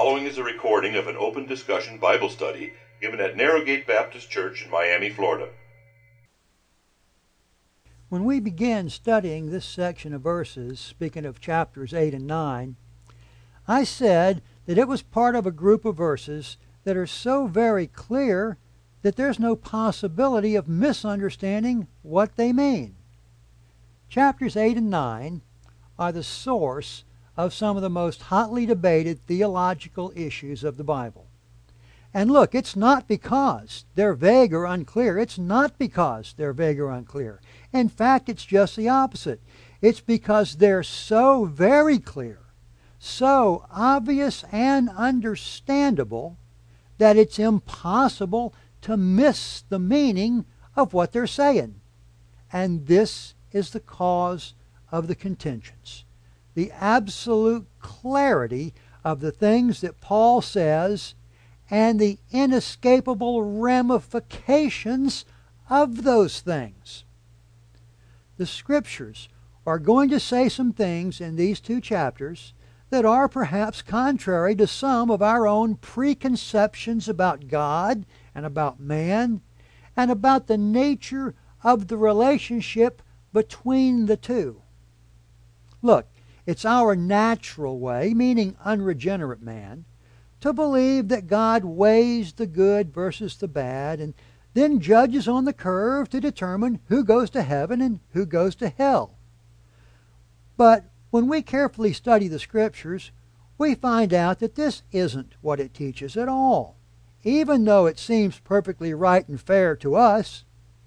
following is a recording of an open discussion Bible study given at Narrowgate Baptist Church in Miami, Florida. When we began studying this section of verses, speaking of chapters 8 and 9, I said that it was part of a group of verses that are so very clear that there's no possibility of misunderstanding what they mean. Chapters 8 and 9 are the source of some of the most hotly debated theological issues of the Bible. And look, it's not because they're vague or unclear. It's not because they're vague or unclear. In fact, it's just the opposite. It's because they're so very clear, so obvious and understandable, that it's impossible to miss the meaning of what they're saying. And this is the cause of the contentions. The absolute clarity of the things that Paul says and the inescapable ramifications of those things. The Scriptures are going to say some things in these two chapters that are perhaps contrary to some of our own preconceptions about God and about man and about the nature of the relationship between the two. Look, it's our natural way, meaning unregenerate man, to believe that God weighs the good versus the bad and then judges on the curve to determine who goes to heaven and who goes to hell. But when we carefully study the Scriptures, we find out that this isn't what it teaches at all, even though it seems perfectly right and fair to us.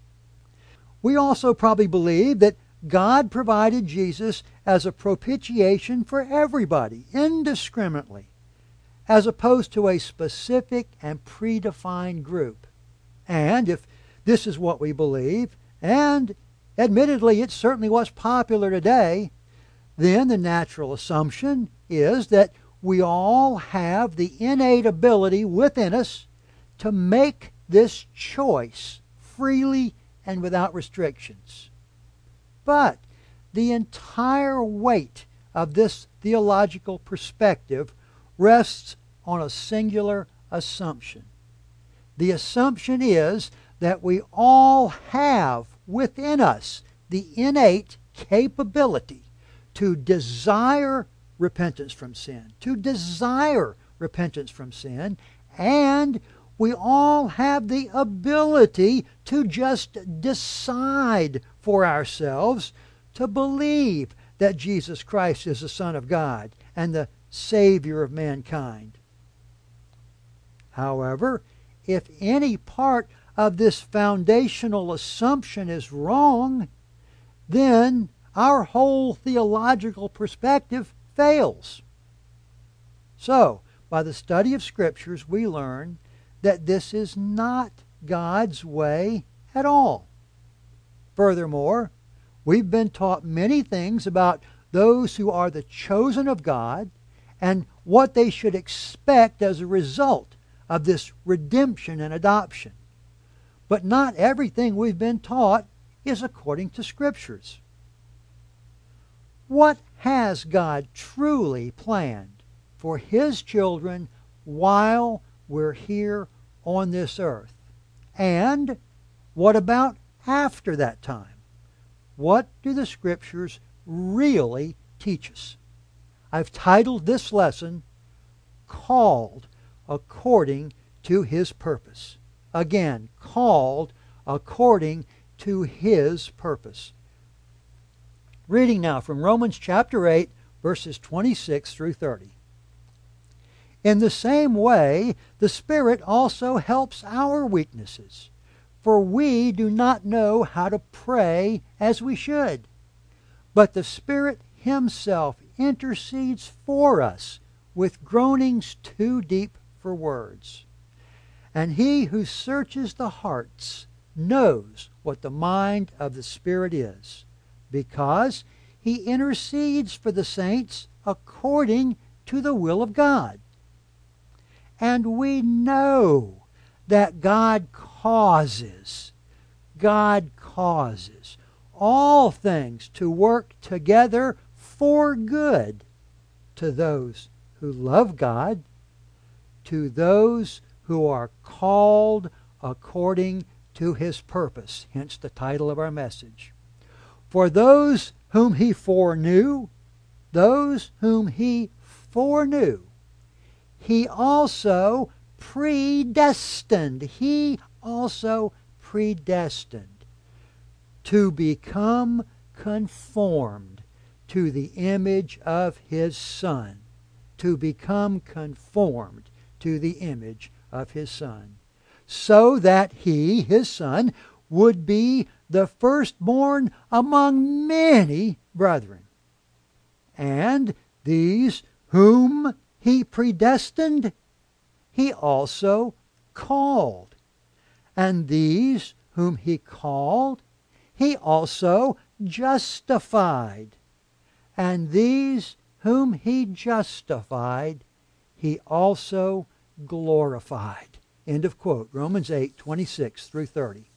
We also probably believe that God provided Jesus as a propitiation for everybody, indiscriminately, as opposed to a specific and predefined group. And if this is what we believe, and admittedly it's certainly what's popular today, then the natural assumption is that we all have the innate ability within us to make this choice freely and without restrictions. But the entire weight of this theological perspective rests on a singular assumption. The assumption is that we all have within us the innate capability to desire repentance from sin, and we all have the ability to just decide for ourselves to believe that Jesus Christ is the Son of God and the Savior of mankind. However, if any part of this foundational assumption is wrong, then our whole theological perspective fails. So, by the study of Scriptures, we learn that this is not God's way at all. Furthermore, we've been taught many things about those who are the chosen of God and what they should expect as a result of this redemption and adoption. But not everything we've been taught is according to Scriptures. What has God truly planned for His children while we're here on this earth? And what about after that time? What do the Scriptures really teach us? I've titled this lesson, Called According to His Purpose. Again, called according to His purpose. Reading now from Romans chapter 8, verses 26 through 30. In the same way, the Spirit also helps our weaknesses, for we do not know how to pray as we should. But the Spirit Himself intercedes for us with groanings too deep for words. And He who searches the hearts knows what the mind of the Spirit is, because He intercedes for the saints according to the will of God. And we know that God causes all things to work together for good to those who love God to those who are called according to his purpose. Hence the title of our message. For those whom he foreknew, he also predestined. He also predestined to become conformed to the image of his Son. To become conformed to the image of his Son. So that he, his Son, would be the firstborn among many brethren. And these whom he predestined, he also called. And these whom he called, he also justified. And these whom he justified, he also glorified. End of quote. Romans 8:26 through 30.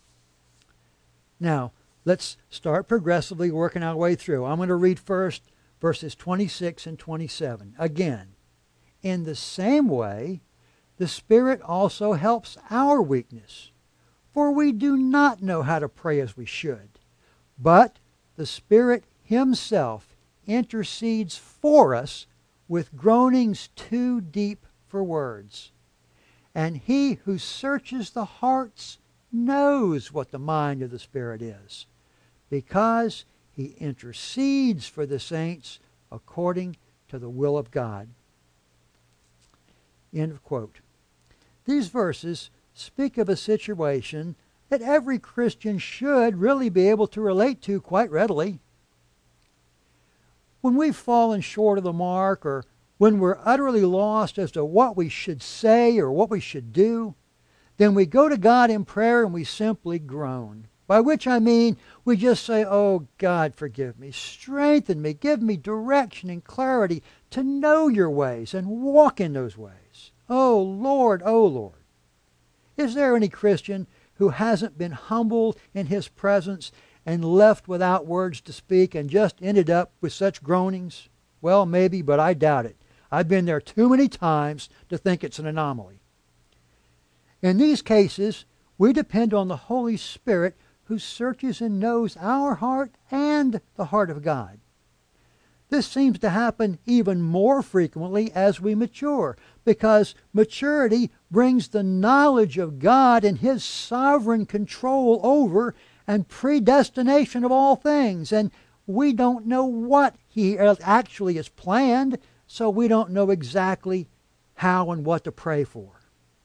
Now, let's start progressively working our way through. I'm going to read first verses 26 and 27. Again, in the same way, the Spirit also helps our weakness, for we do not know how to pray as we should. But the Spirit himself intercedes for us with groanings too deep for words. And he who searches the hearts knows what the mind of the Spirit is, because he intercedes for the saints according to the will of God. End of quote. These verses speak of a situation that every Christian should really be able to relate to quite readily. When we've fallen short of the mark, or when we're utterly lost as to what we should say or what we should do, then we go to God in prayer and we simply groan. By which I mean we just say, "Oh God, forgive me, strengthen me, give me direction and clarity to know your ways and walk in those ways. Oh Lord, oh Lord." Is there any Christian who hasn't been humbled in his presence and left without words to speak and just ended up with such groanings? Well, maybe, but I doubt it. I've been there too many times to think it's an anomaly. In these cases, we depend on the Holy Spirit who searches and knows our heart and the heart of God. This seems to happen even more frequently as we mature, because maturity brings the knowledge of God and his sovereign control over and predestination of all things. And we don't know what he actually has planned, so we don't know exactly how and what to pray for.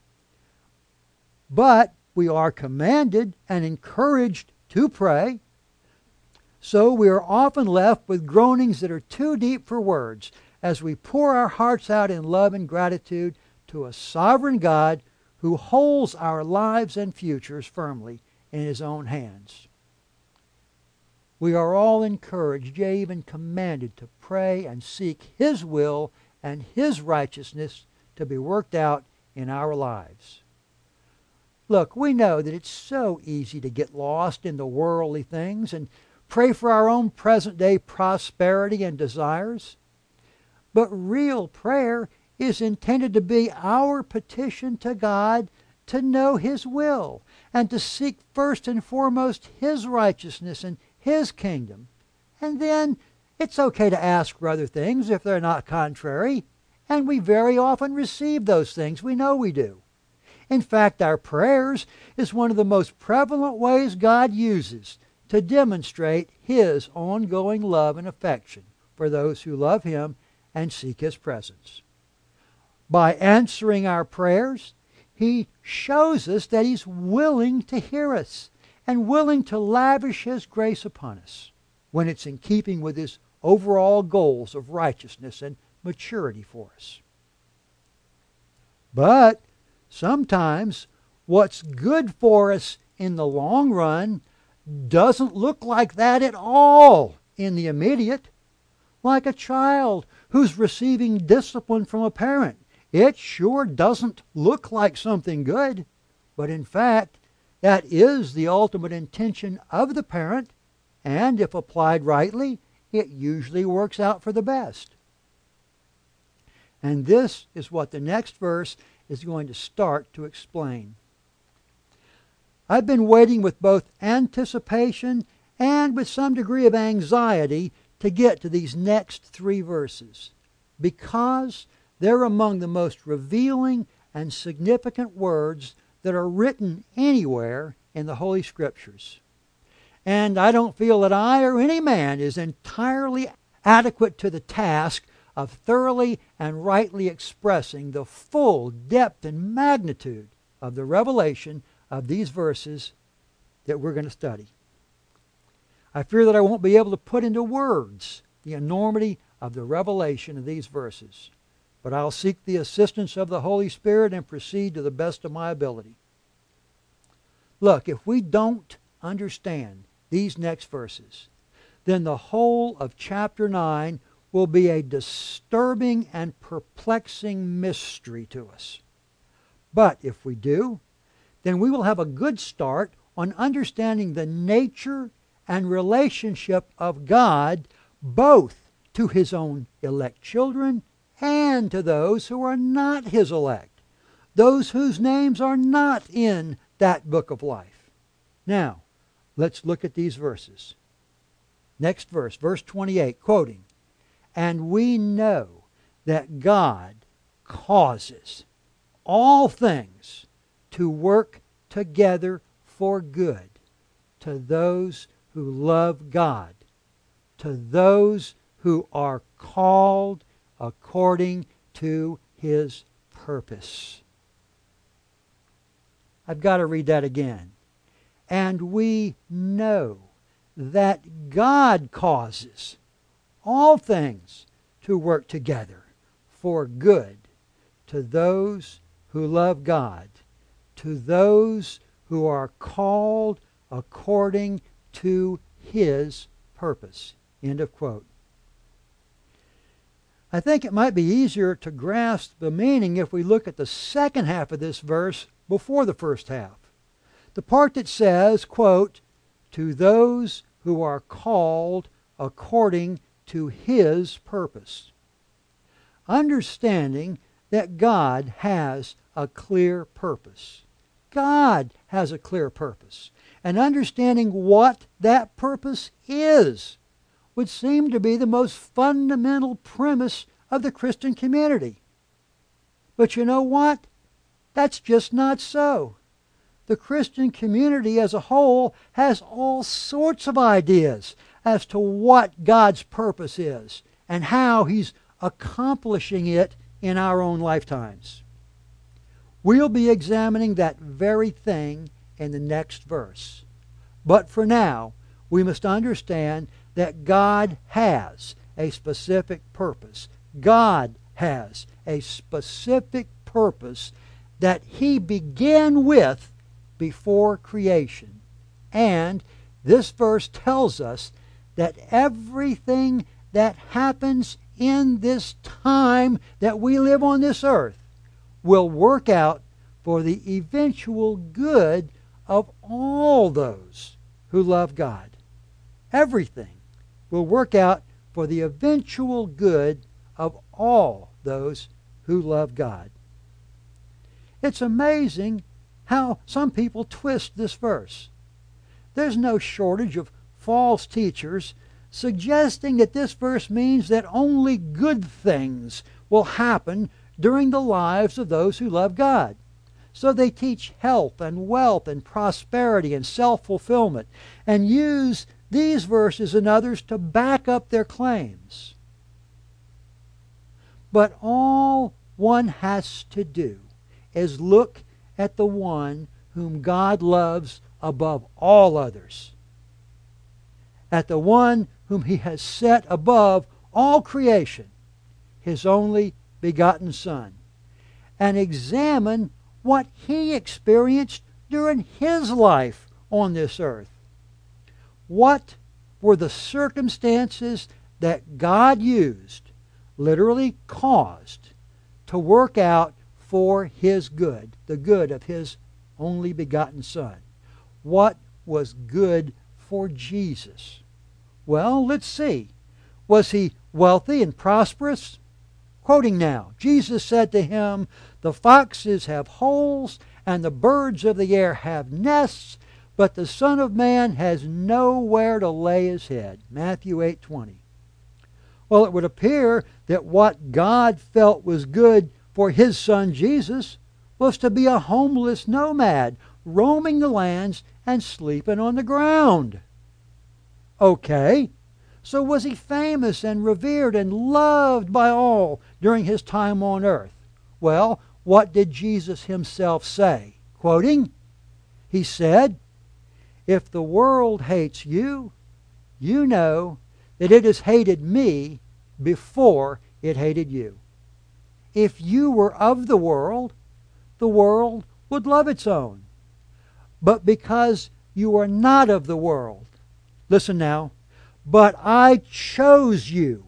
But we are commanded and encouraged to pray. So we are often left with groanings that are too deep for words as we pour our hearts out in love and gratitude to a sovereign God who holds our lives and futures firmly in his own hands. We are all encouraged, yea, even commanded to pray and seek his will and his righteousness to be worked out in our lives. Look, we know that it's so easy to get lost in the worldly things and pray for our own present-day prosperity and desires. But real prayer is intended to be our petition to God to know his will and to seek first and foremost his righteousness and his kingdom. And then it's okay to ask for other things if they're not contrary, and we very often receive those things. We know we do. In fact, our prayers is one of the most prevalent ways God uses to demonstrate his ongoing love and affection for those who love him and seek his presence. By answering our prayers, he shows us that he's willing to hear us and willing to lavish his grace upon us when it's in keeping with his overall goals of righteousness and maturity for us. But sometimes what's good for us in the long run doesn't look like that at all in the immediate. Like a child who's receiving discipline from a parent. It sure doesn't look like something good, but in fact, that is the ultimate intention of the parent, and if applied rightly, it usually works out for the best. And this is what the next verse is going to start to explain. I've been waiting with both anticipation and with some degree of anxiety to get to these next 3 verses, because they're among the most revealing and significant words that are written anywhere in the Holy Scriptures. And I don't feel that I or any man is entirely adequate to the task of thoroughly and rightly expressing the full depth and magnitude of the revelation of these verses that we're going to study. I fear that I won't be able to put into words the enormity of the revelation of these verses, but I'll seek the assistance of the Holy Spirit and proceed to the best of my ability. Look, if we don't understand these next verses, then the whole of chapter 9 will be a disturbing and perplexing mystery to us. But if we do, then we will have a good start on understanding the nature and relationship of God, both to His own elect children and to those who are not His elect, those whose names are not in that book of life. Now, let's look at these verses. Next verse, verse 28, quoting, "And we know that God causes all things to work together for good to those who love God, to those who are called according to His purpose." I've got to read that again. And we know that God causes all things to work together for good to those who love God, to those who are called according to His purpose. End of quote. I think it might be easier to grasp the meaning if we look at the second half of this verse before the first half. The part that says, quote, "to those who are called according to His purpose." Understanding that God has a clear purpose. God has a clear purpose. And understanding what that purpose is would seem to be the most fundamental premise of the Christian community. But you know what? That's just not so. The Christian community as a whole has all sorts of ideas as to what God's purpose is and how He's accomplishing it in our own lifetimes. We'll be examining that very thing in the next verse. But for now, we must understand that God has a specific purpose. God has a specific purpose that He began with before creation. And this verse tells us that everything that happens in this time that we live on this earth will work out for the eventual good of all those who love God. Everything will work out for the eventual good of all those who love God. It's amazing how some people twist this verse. There's no shortage of false teachers suggesting that this verse means that only good things will happen during the lives of those who love God. So they teach health and wealth and prosperity and self-fulfillment and use these verses and others to back up their claims. But all one has to do is look at the one whom God loves above all others, at the one whom He has set above all creation, His only begotten Son, and examine what He experienced during His life on this earth. What were the circumstances that God used, literally caused, to work out for His good, the good of His only begotten Son? What was good for Jesus? Well, let's see. Was He wealthy and prosperous? Quoting now, Jesus said to him, "The foxes have holes, and the birds of the air have nests, but the Son of Man has nowhere to lay his head." Matthew 8:20. Well, it would appear that what God felt was good for his Son Jesus was to be a homeless nomad, roaming the lands and sleeping on the ground. Okay, so was he famous and revered and loved by all during his time on earth? Well, what did Jesus himself say? Quoting, he said, "If the world hates you, you know that it has hated me before it hated you. If you were of the world would love its own. But because you are not of the world," listen now, but I chose you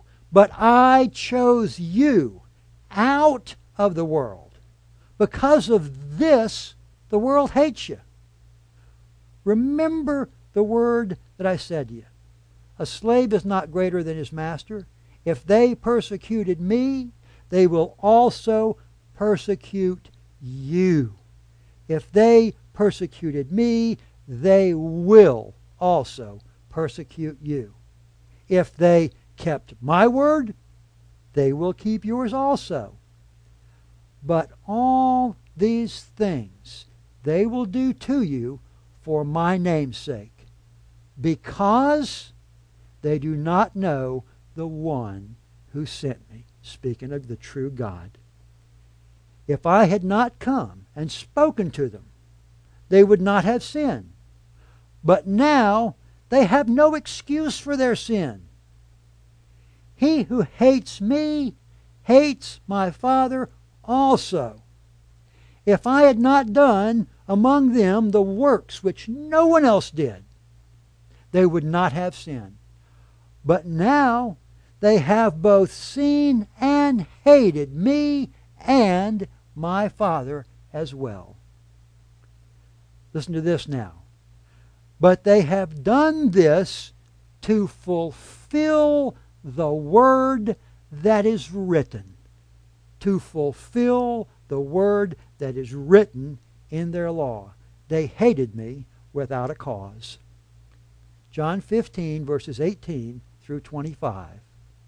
out of the world. Because of this, the world hates you. Remember the word that I said to you. A slave is not greater than his master. If they persecuted me, they will also persecute you. If they persecuted me, they will also persecute you. If they kept my word, they will keep yours also. But all these things they will do to you for my name's sake, because they do not know the one who sent me. Speaking of the true God. If I had not come and spoken to them, they would not have sinned. But now they have no excuse for their sin. He who hates me hates my Father also. If I had not done among them the works which no one else did, they would not have sinned. But now they have both seen and hated me and my Father as well. Listen to this now. But they have done this to fulfill the word that is written. To fulfill the word that is written in their law. They hated me without a cause. John 15, verses 18 through 25.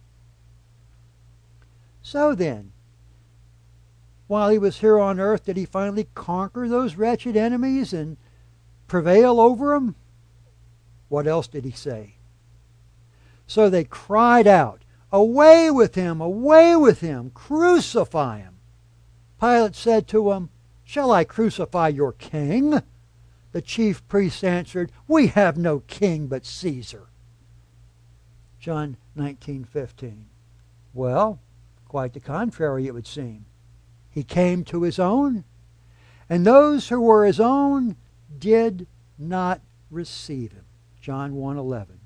So then, while he was here on earth, did he finally conquer those wretched enemies and prevail over them? What else did he say? So they cried out, "Away with him! Away with him! Crucify him!" Pilate said to him, "Shall I crucify your king?" The chief priests answered, "We have no king but Caesar." John 19:15. Well, quite the contrary it would seem. He came to his own, and those who were his own did not receive him. John 1:11.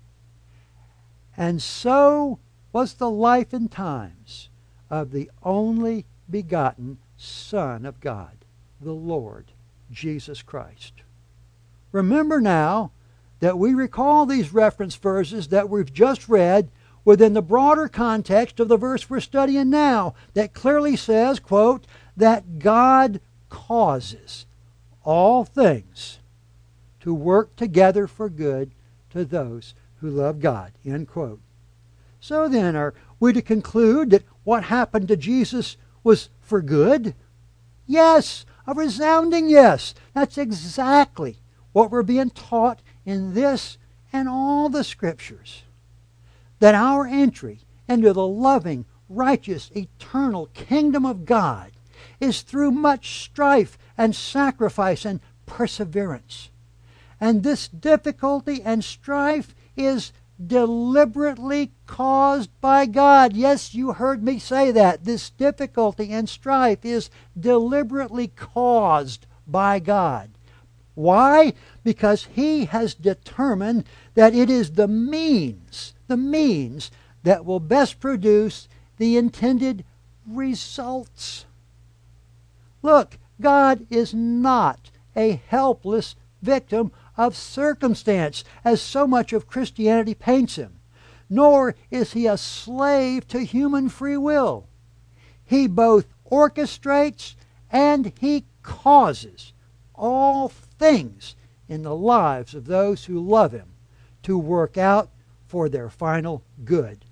And so was the life and times of the only begotten Son of God, the Lord Jesus Christ. Remember now that we recall these reference verses that we've just read within the broader context of the verse we're studying now, that clearly says, quote, that God causes all things to work together for good to those who love God, end quote. So then, are we to conclude that what happened to Jesus was for good? Yes, a resounding yes. That's exactly what we're being taught in this and all the Scriptures. That our entry into the loving, righteous, eternal kingdom of God is through much strife and sacrifice and perseverance. And this difficulty and strife is deliberately caused by God. Yes, you heard me say that. This difficulty and strife is deliberately caused by God. Why? Because He has determined that it is the means that will best produce the intended results. Look, God is not a helpless victim of circumstance, as so much of Christianity paints Him. Nor is He a slave to human free will. He both orchestrates and He causes all things in the lives of those who love Him to work out for their final good.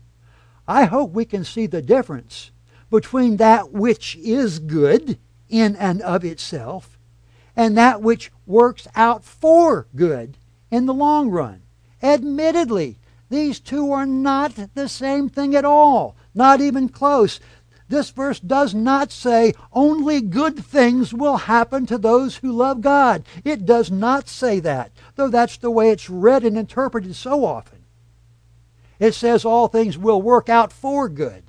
I hope we can see the difference between that which is good in and of itself and that which works out for good in the long run. Admittedly, these two are not the same thing at all, not even close. This verse does not say only good things will happen to those who love God. It does not say that, though that's the way it's read and interpreted so often. It says all things will work out for good.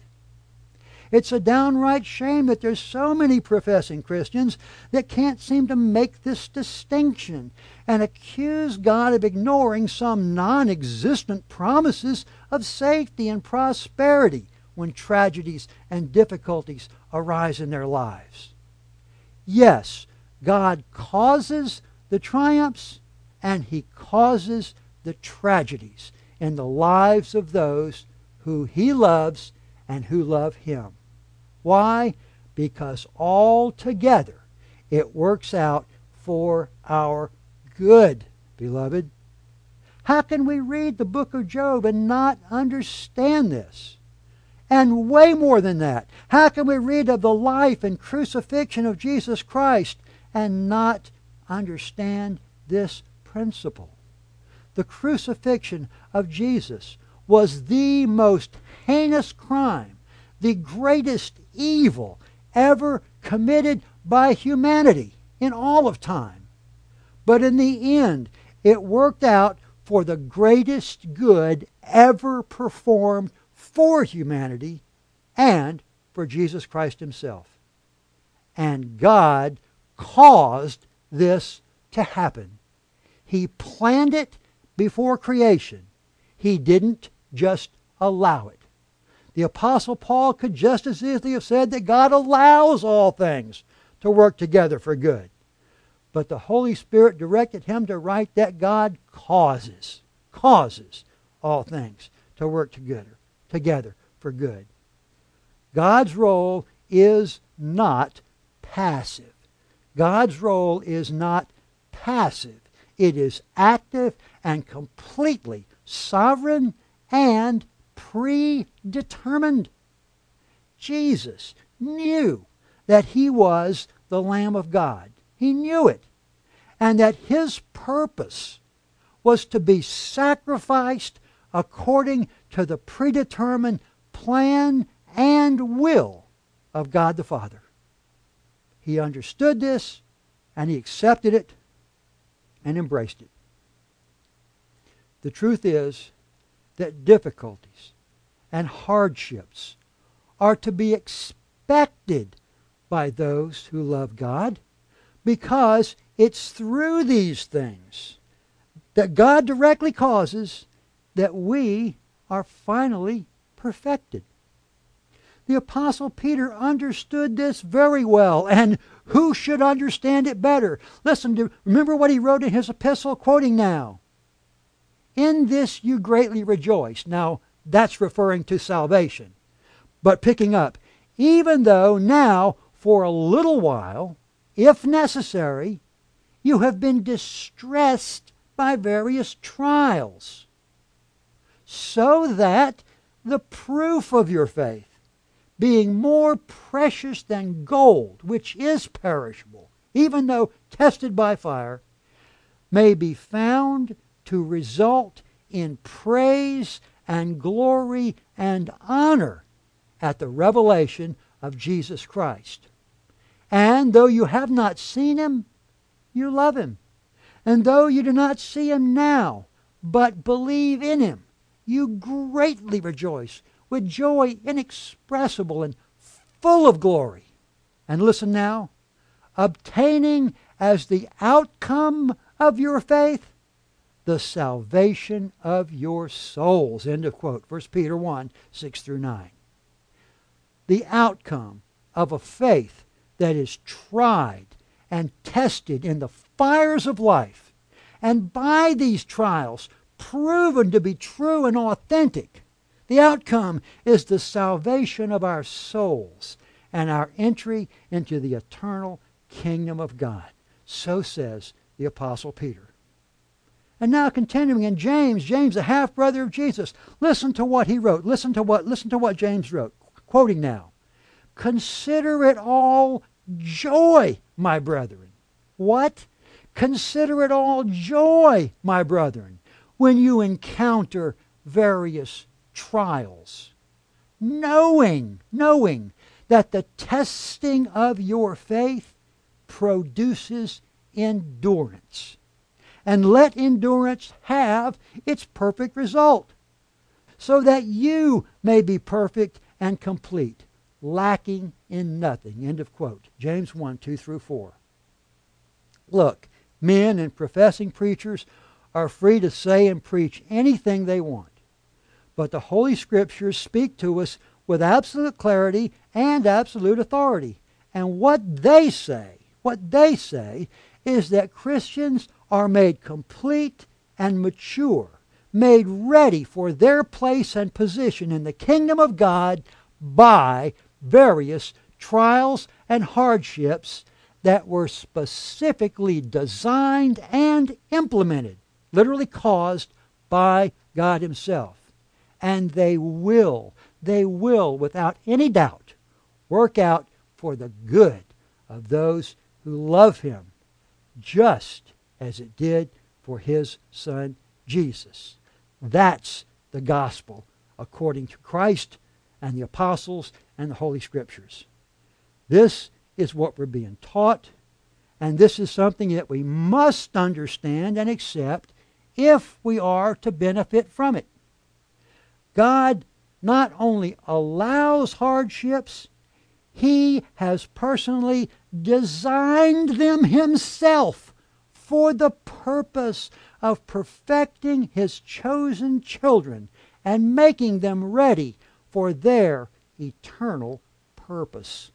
It's a downright shame that there's so many professing Christians that can't seem to make this distinction and accuse God of ignoring some non-existent promises of safety and prosperity when tragedies and difficulties arise in their lives. Yes, God causes the triumphs and He causes the tragedies in the lives of those who He loves and who love Him. Why? Because altogether it works out for our good, beloved. How can we read the book of Job and not understand this? And way more than that, how can we read of the life and crucifixion of Jesus Christ and not understand this principle? The crucifixion of Jesus was the most heinous crime, the greatest evil ever committed by humanity in all of time. But in the end, it worked out for the greatest good ever performed for humanity and for Jesus Christ Himself. And God caused this to happen. He planned it before creation. He didn't just allow it. The Apostle Paul could just as easily have said that God allows all things to work together for good. But the Holy Spirit directed him to write that God causes all things to work together for good. God's role is not passive. God's role is not passive. It is active and completely sovereign and predetermined. Jesus knew that He was the Lamb of God. He knew it. And that His purpose was to be sacrificed according to the predetermined plan and will of God the Father. He understood this, and He accepted it and embraced it. The truth is that difficulties and hardships are to be expected by those who love God, because it's through these things that God directly causes that we are finally perfected. The Apostle Peter understood this very well, and who should understand it better? Remember what he wrote in his epistle, quoting now. In this you greatly rejoice. Now, that's referring to salvation. But picking up, even though now, for a little while, if necessary, you have been distressed by various trials, so that the proof of your faith, being more precious than gold, which is perishable, even though tested by fire, may be found to result in praise and glory and honor at the revelation of Jesus Christ. And though you have not seen Him, you love Him. And though you do not see Him now, but believe in Him, you greatly rejoice with joy inexpressible and full of glory. And listen now, obtaining as the outcome of your faith the salvation of your souls. End of quote. 1 Peter 1, 6 through 9. The outcome of a faith that is tried and tested in the fires of life, and by these trials proven to be true and authentic, The outcome is the salvation of our souls and our entry into the eternal kingdom of God. So says the Apostle Peter. And now continuing in James, the half-brother of Jesus, listen to what he wrote. Listen to what James wrote. Quoting now. Consider it all joy, my brethren. What? Consider it all joy, my brethren, when you encounter various trials, knowing that the testing of your faith produces endurance. And let endurance have its perfect result, so that you may be perfect and complete, lacking in nothing. End of quote. James 1, 2 through 4. Look, men and professing preachers are free to say and preach anything they want. But the Holy Scriptures speak to us with absolute clarity and absolute authority. And what they say is that Christians are made complete and mature, made ready for their place and position in the kingdom of God by various trials and hardships that were specifically designed and implemented, literally caused by God Himself. And they will, without any doubt, work out for the good of those who love Him, just as it did for His Son Jesus. That's the gospel according to Christ and the apostles and the Holy Scriptures. This is what we're being taught, and this is something that we must understand and accept if we are to benefit from it. God not only allows hardships, He has personally designed them Himself for the purpose of perfecting His chosen children and making them ready for their eternal purpose.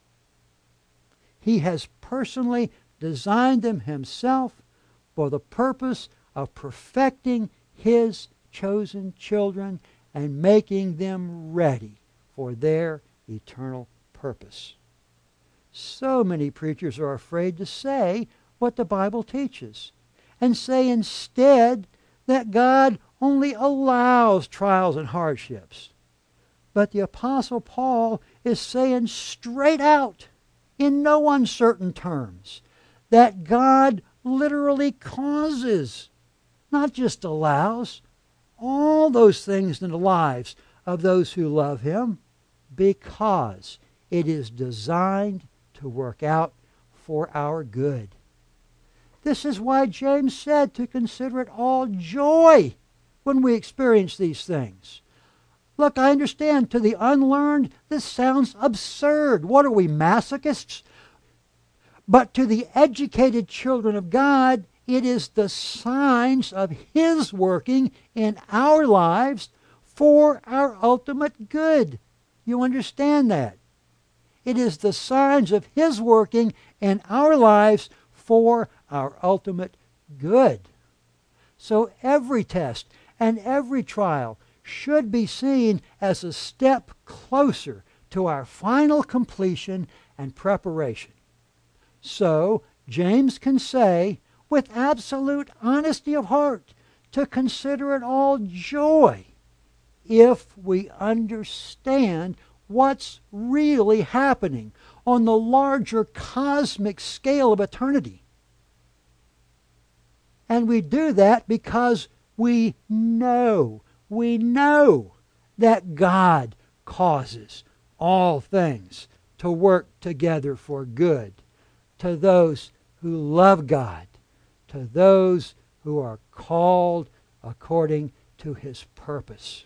He has personally designed them Himself for the purpose of perfecting His chosen children and making them ready for their eternal purpose. So many preachers are afraid to say what the Bible teaches, and say instead that God only allows trials and hardships. But the Apostle Paul is saying straight out, in no uncertain terms, that God literally causes, not just allows, all those things in the lives of those who love Him, because it is designed to work out for our good. This is why James said to consider it all joy when we experience these things. Look, I understand to the unlearned this sounds absurd. What are we, masochists? But to the educated children of God, it is the signs of His working in our lives for our ultimate good. You understand that? It is the signs of His working in our lives for our ultimate good. So every test and every trial should be seen as a step closer to our final completion and preparation. So James can say, with absolute honesty of heart, to consider it all joy if we understand what's really happening on the larger cosmic scale of eternity. And we do that because we know that God causes all things to work together for good to those who love God, to those who are called according to His purpose.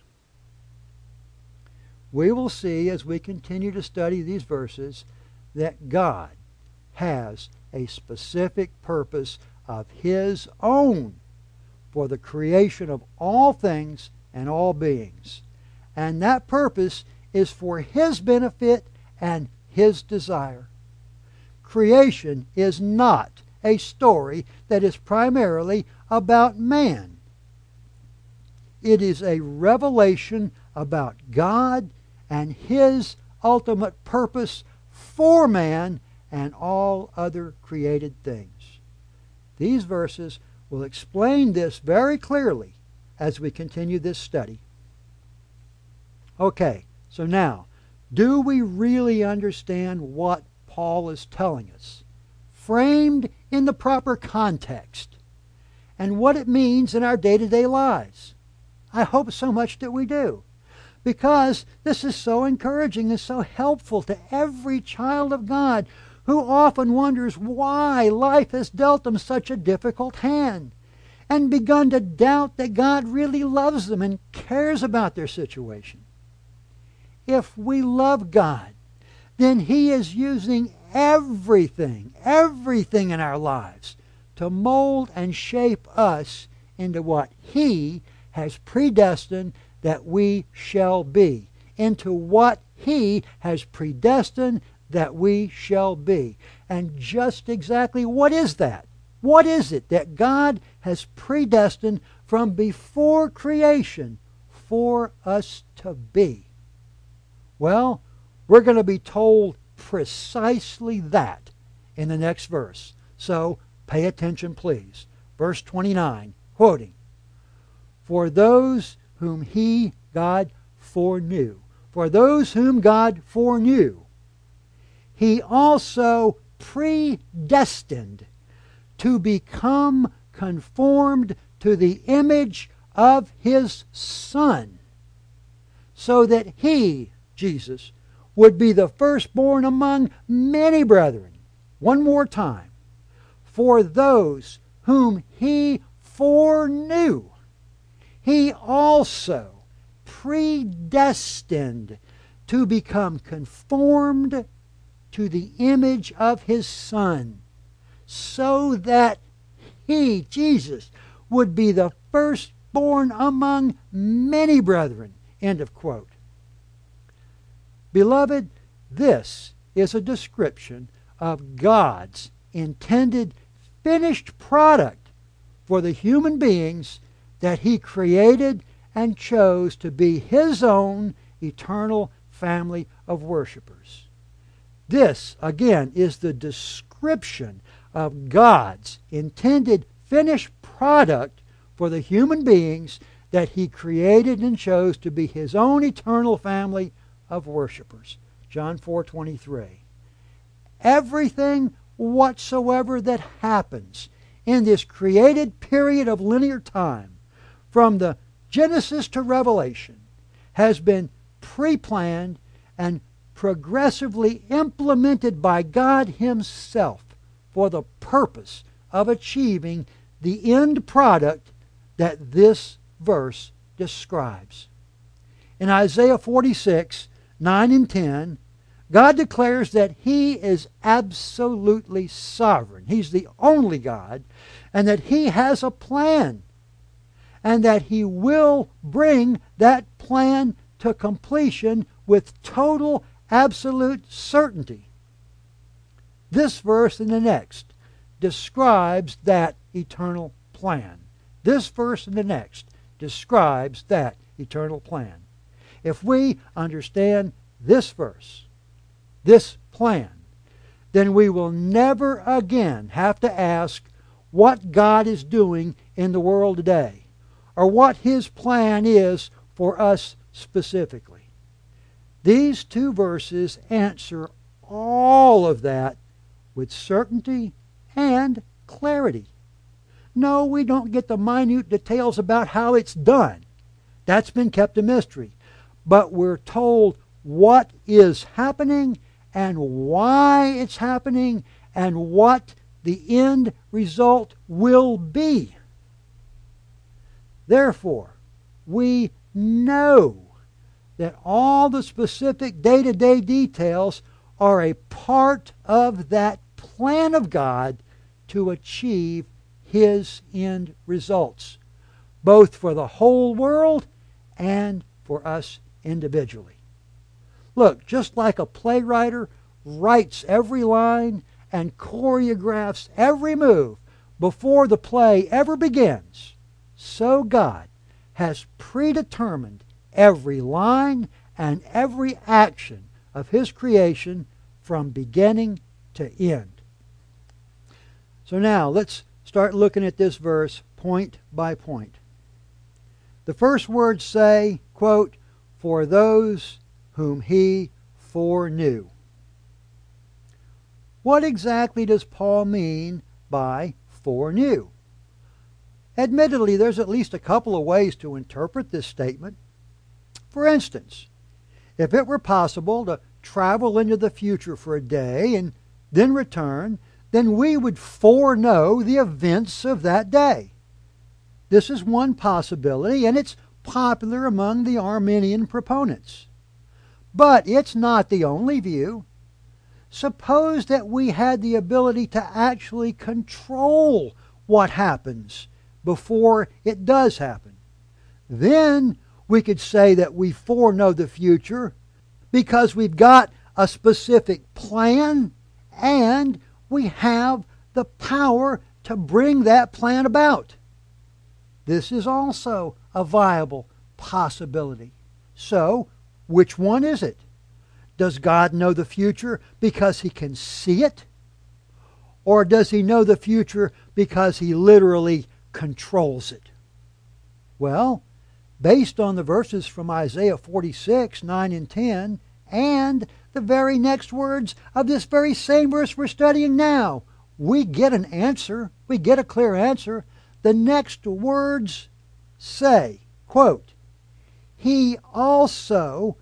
We will see as we continue to study these verses that God has a specific purpose of His own for the creation of all things and all beings. And that purpose is for His benefit and His desire. Creation is not a story that is primarily about man. It is a revelation about God and His ultimate purpose for man and all other created things. These verses will explain this very clearly as we continue this study. Okay, so now, do we really understand what Paul is telling us, framed in the proper context, and what it means in our day-to-day lives? I hope so much that we do, because this is so encouraging and so helpful to every child of God who often wonders why life has dealt them such a difficult hand, and begun to doubt that God really loves them and cares about their situation. If we love God, then He is using everything in our lives to mold and shape us into what He has predestined that we shall be. Into what He has predestined that we shall be. And just exactly what is that? What is it that God has predestined from before creation for us to be? Well, we're going to be told precisely that in the next verse. So pay attention, please. Verse 29, quoting, "For those whom He, God, foreknew, for those whom God foreknew, He also predestined to become conformed to the image of His Son, so that He, Jesus, would be the firstborn among many brethren." One more time. "For those whom He foreknew, He also predestined to become conformed to the image of His Son, so that He, Jesus, would be the firstborn among many brethren." End of quote. Beloved, this is a description of God's intended finished product for the human beings that He created and chose to be His own eternal family of worshipers. This, again, is the description of God's intended finished product for the human beings that He created and chose to be His own eternal family of worshipers. John 4:23. Everything whatsoever that happens in this created period of linear time, from the Genesis to Revelation, has been pre-planned and progressively implemented by God Himself for the purpose of achieving the end product that this verse describes. In Isaiah 46, 9 and 10, God declares that He is absolutely sovereign. He's the only God, and that He has a plan, and that He will bring that plan to completion with total, absolute certainty. This verse and the next describes that eternal plan. This verse and the next describes that eternal plan. If we understand this verse, this plan, then we will never again have to ask what God is doing in the world today, or what His plan is for us specifically. These two verses answer all of that with certainty and clarity. No, we don't get the minute details about how it's done. That's been kept a mystery. But we're told what is happening and why it's happening and what the end result will be. Therefore, we know that all the specific day-to-day details are a part of that plan of God to achieve His end results, both for the whole world and for us individually. Look, just like a playwright writes every line and choreographs every move before the play ever begins, so God has predetermined every line and every action of His creation from beginning to end. So now let's start looking at this verse point by point. The first words say, quote, "For those whom He foreknew." What exactly does Paul mean by foreknew? Admittedly, there's at least a couple of ways to interpret this statement. For instance, if it were possible to travel into the future for a day and then return, then we would foreknow the events of that day. This is one possibility, and it's popular among the Arminian proponents. But it's not the only view. Suppose that we had the ability to actually control what happens before it does happen. Then we could say that we foreknow the future because we've got a specific plan and we have the power to bring that plan about. This is also a viable possibility. So, which one is it? Does God know the future because He can see it? Or does He know the future because He literally controls it? Well, based on the verses from Isaiah 46, 9 and 10, and the very next words of this very same verse we're studying now, we get an answer. We get a clear answer. The next words say, quote, "He also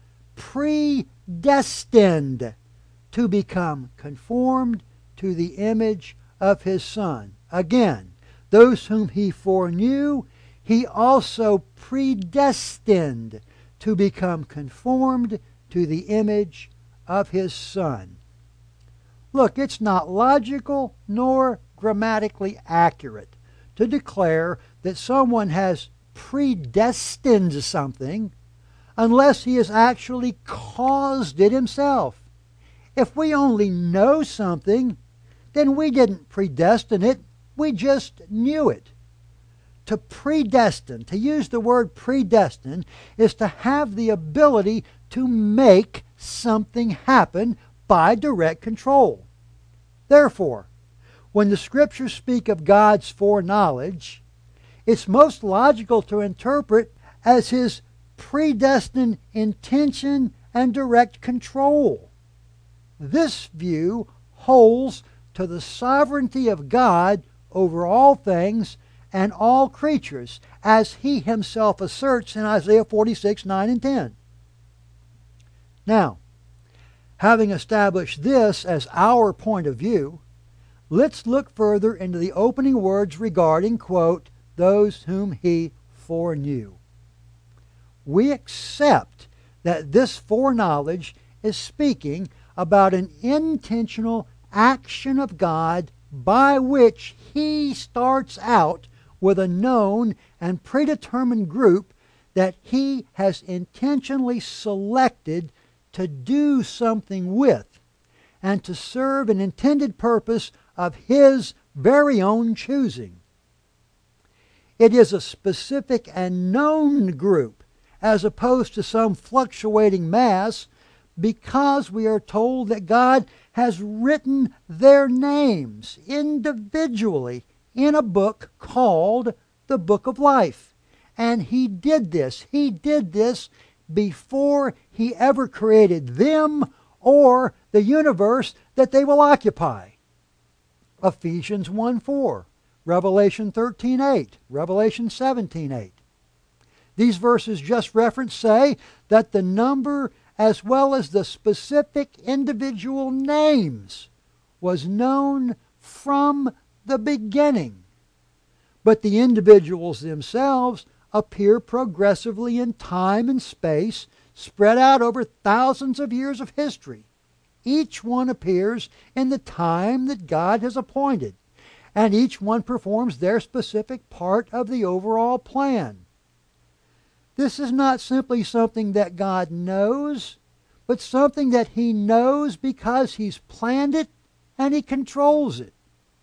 predestined to become conformed to the image of His Son." Again, those whom He foreknew, He also predestined to become conformed to the image of His Son. Look, it's not logical nor grammatically accurate to declare that someone has predestined something unless he has actually caused it himself. If we only know something, then we didn't predestine it, we just knew it. To predestine, to use the word predestine, is to have the ability to make something happen by direct control. Therefore, when the Scriptures speak of God's foreknowledge, it's most logical to interpret as His predestined intention and direct control. This view holds to the sovereignty of God over all things and all creatures, as He Himself asserts in Isaiah 46, 9 and 10. Now, having established this as our point of view, let's look further into the opening words regarding, quote, "those whom He foreknew." We accept that this foreknowledge is speaking about an intentional action of God by which He starts out with a known and predetermined group that He has intentionally selected to do something with and to serve an intended purpose of His very own choosing. It is a specific and known group as opposed to some fluctuating mass, because we are told that God has written their names individually in a book called the Book of Life. And He did this. He did this before He ever created them or the universe that they will occupy. Ephesians 1:4, Revelation 13:8, Revelation 17:8. These verses just referenced say that the number as well as the specific individual names was known from the beginning. But the individuals themselves appear progressively in time and space, spread out over thousands of years of history. Each one appears in the time that God has appointed, and each one performs their specific part of the overall plan. This is not simply something that God knows, but something that He knows because He's planned it and He controls it.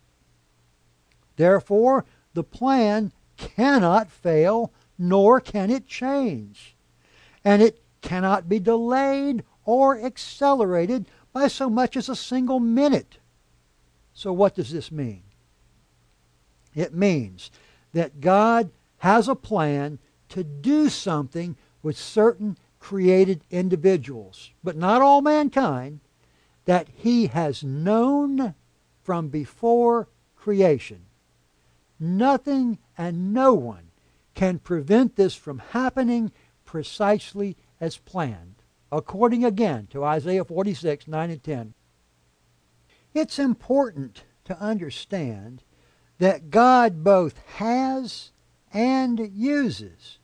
Therefore, the plan cannot fail, nor can it change. and it cannot be delayed or accelerated by so much as a single minute. So what does this mean? It means that God has a plan to do something with certain created individuals, but not all mankind, that He has known from before creation. Nothing and no one can prevent this from happening precisely as planned, according again to Isaiah 46, 9 and 10. It's important to understand that God both has and uses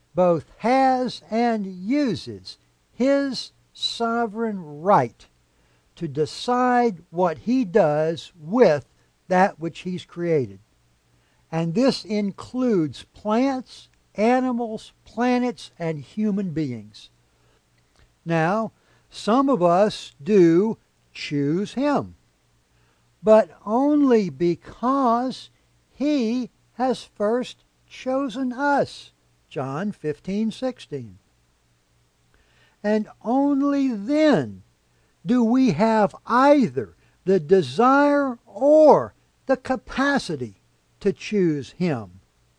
His sovereign right to decide what He does with that which He's created. And this includes plants, animals, planets, and human beings. Now, some of us do choose Him, but only because He has first chosen us. John 15:16. And only then do we have either the desire or the capacity to choose Him.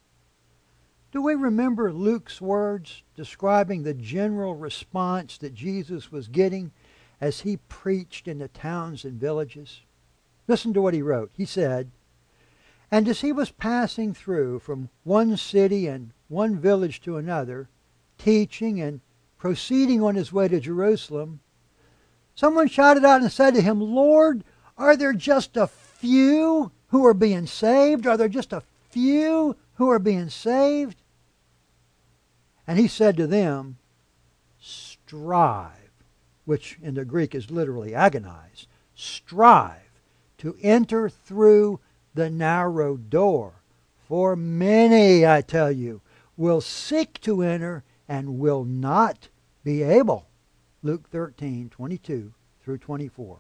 Do we remember Luke's words describing the general response that Jesus was getting as He preached in the towns and villages? Listen to what He wrote. He said, "And as He was passing through from one city and one village to another, teaching and proceeding on His way to Jerusalem, someone shouted out and said to Him, 'Lord, are there just a few who are being saved? Are there just a few who are being saved?' And He said to them, 'Strive,'" which in the Greek is literally agonize, "strive to enter through the narrow door. For many, I tell you, will seek to enter and will not be able." Luke 13:22 through 24.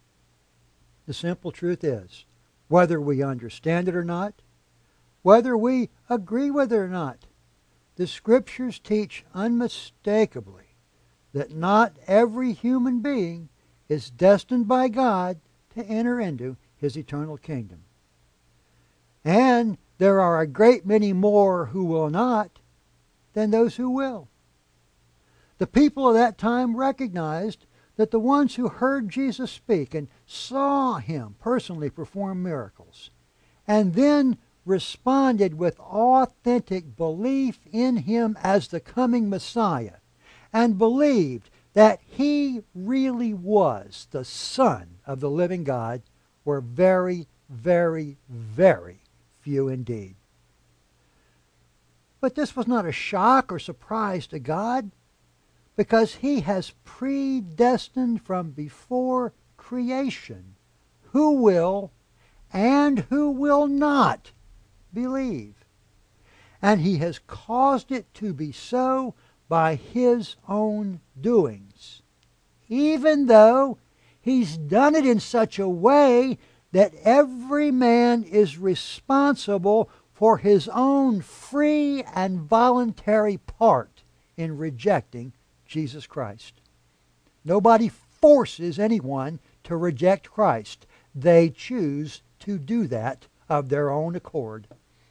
The simple truth is, whether we understand it or not, whether we agree with it or not, the Scriptures teach unmistakably that not every human being is destined by God to enter into His eternal kingdom. And there are a great many more who will not than those who will. The people of that time recognized that the ones who heard Jesus speak and saw Him personally perform miracles, and then responded with authentic belief in Him as the coming Messiah, and believed that He really was the Son of the living God, were very, very, very few indeed. But this was not a shock or surprise to God, because He has predestined from before creation who will and who will not believe. And He has caused it to be so by His own doings, even though He's done it in such a way that every man is responsible for his own free and voluntary part in rejecting Jesus Christ. Nobody forces anyone to reject Christ. They choose to do that of their own accord.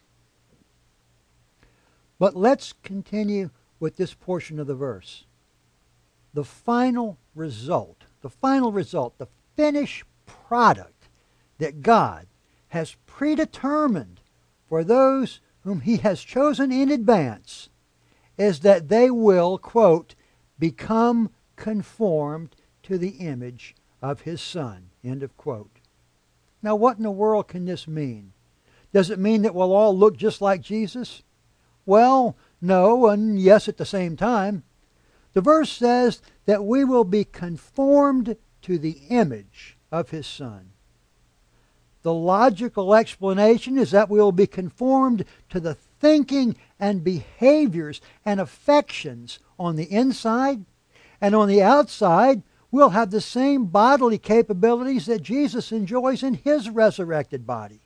But let's continue with this portion of the verse. The final result, the finished product that God has predetermined for those whom He has chosen in advance is that they will, quote, become conformed to the image of His Son, end of quote. Now what in the world can this mean? Does it mean that we'll all look just like Jesus? Well, no and yes at the same time. The verse says that we will be conformed to the image of His Son. The logical explanation is that we will be conformed to the thinking and behaviors and affections on the inside, and on the outside we'll have the same bodily capabilities that Jesus enjoys in His resurrected body.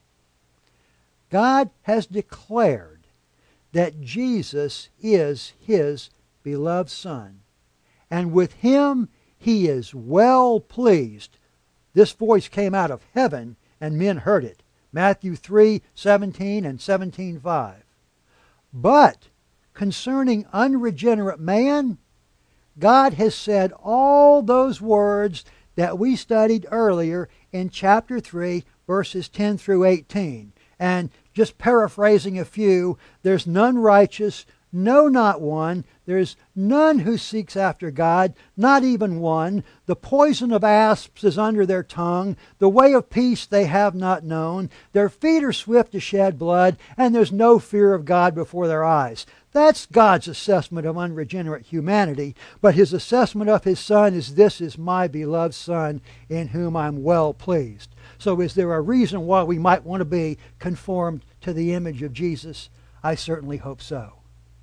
God has declared that Jesus is His beloved Son, and with him he is well pleased. This voice came out of heaven, and men heard it. Matthew 3:17 and 17:5. But concerning unregenerate man, God has said all those words that we studied earlier in chapter 3, verses 10 through 18. And just paraphrasing a few, there's none righteous, no, not one. There's none who seeks after God, not even one. The poison of asps is under their tongue. The way of peace they have not known. Their feet are swift to shed blood, and there's no fear of God before their eyes. That's God's assessment of unregenerate humanity. But his assessment of his Son is, this is my beloved Son in whom I'm well pleased. So is there a reason why we might want to be conformed to the image of Jesus? I certainly hope so.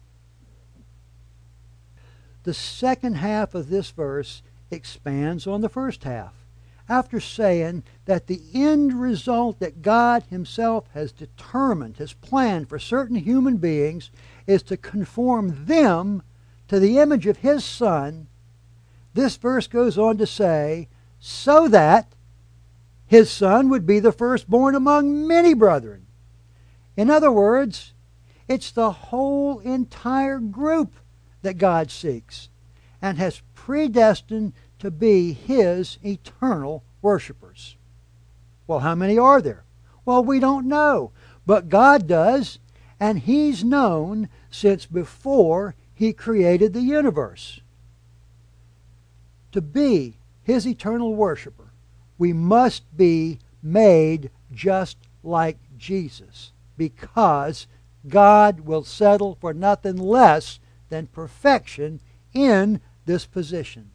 The second half of this verse expands on the first half. After saying that the end result that God himself has determined, has planned for certain human beings, is to conform them to the image of his Son, this verse goes on to say, so that his Son would be the firstborn among many brethren. In other words, it's the whole entire group that God seeks and has predestined to be his eternal worshipers. Well, how many are there? Well, we don't know, but God does, and he's known since before he created the universe. To be his eternal worshiper, we must be made just like Jesus, because God will settle for nothing less than perfection in this position.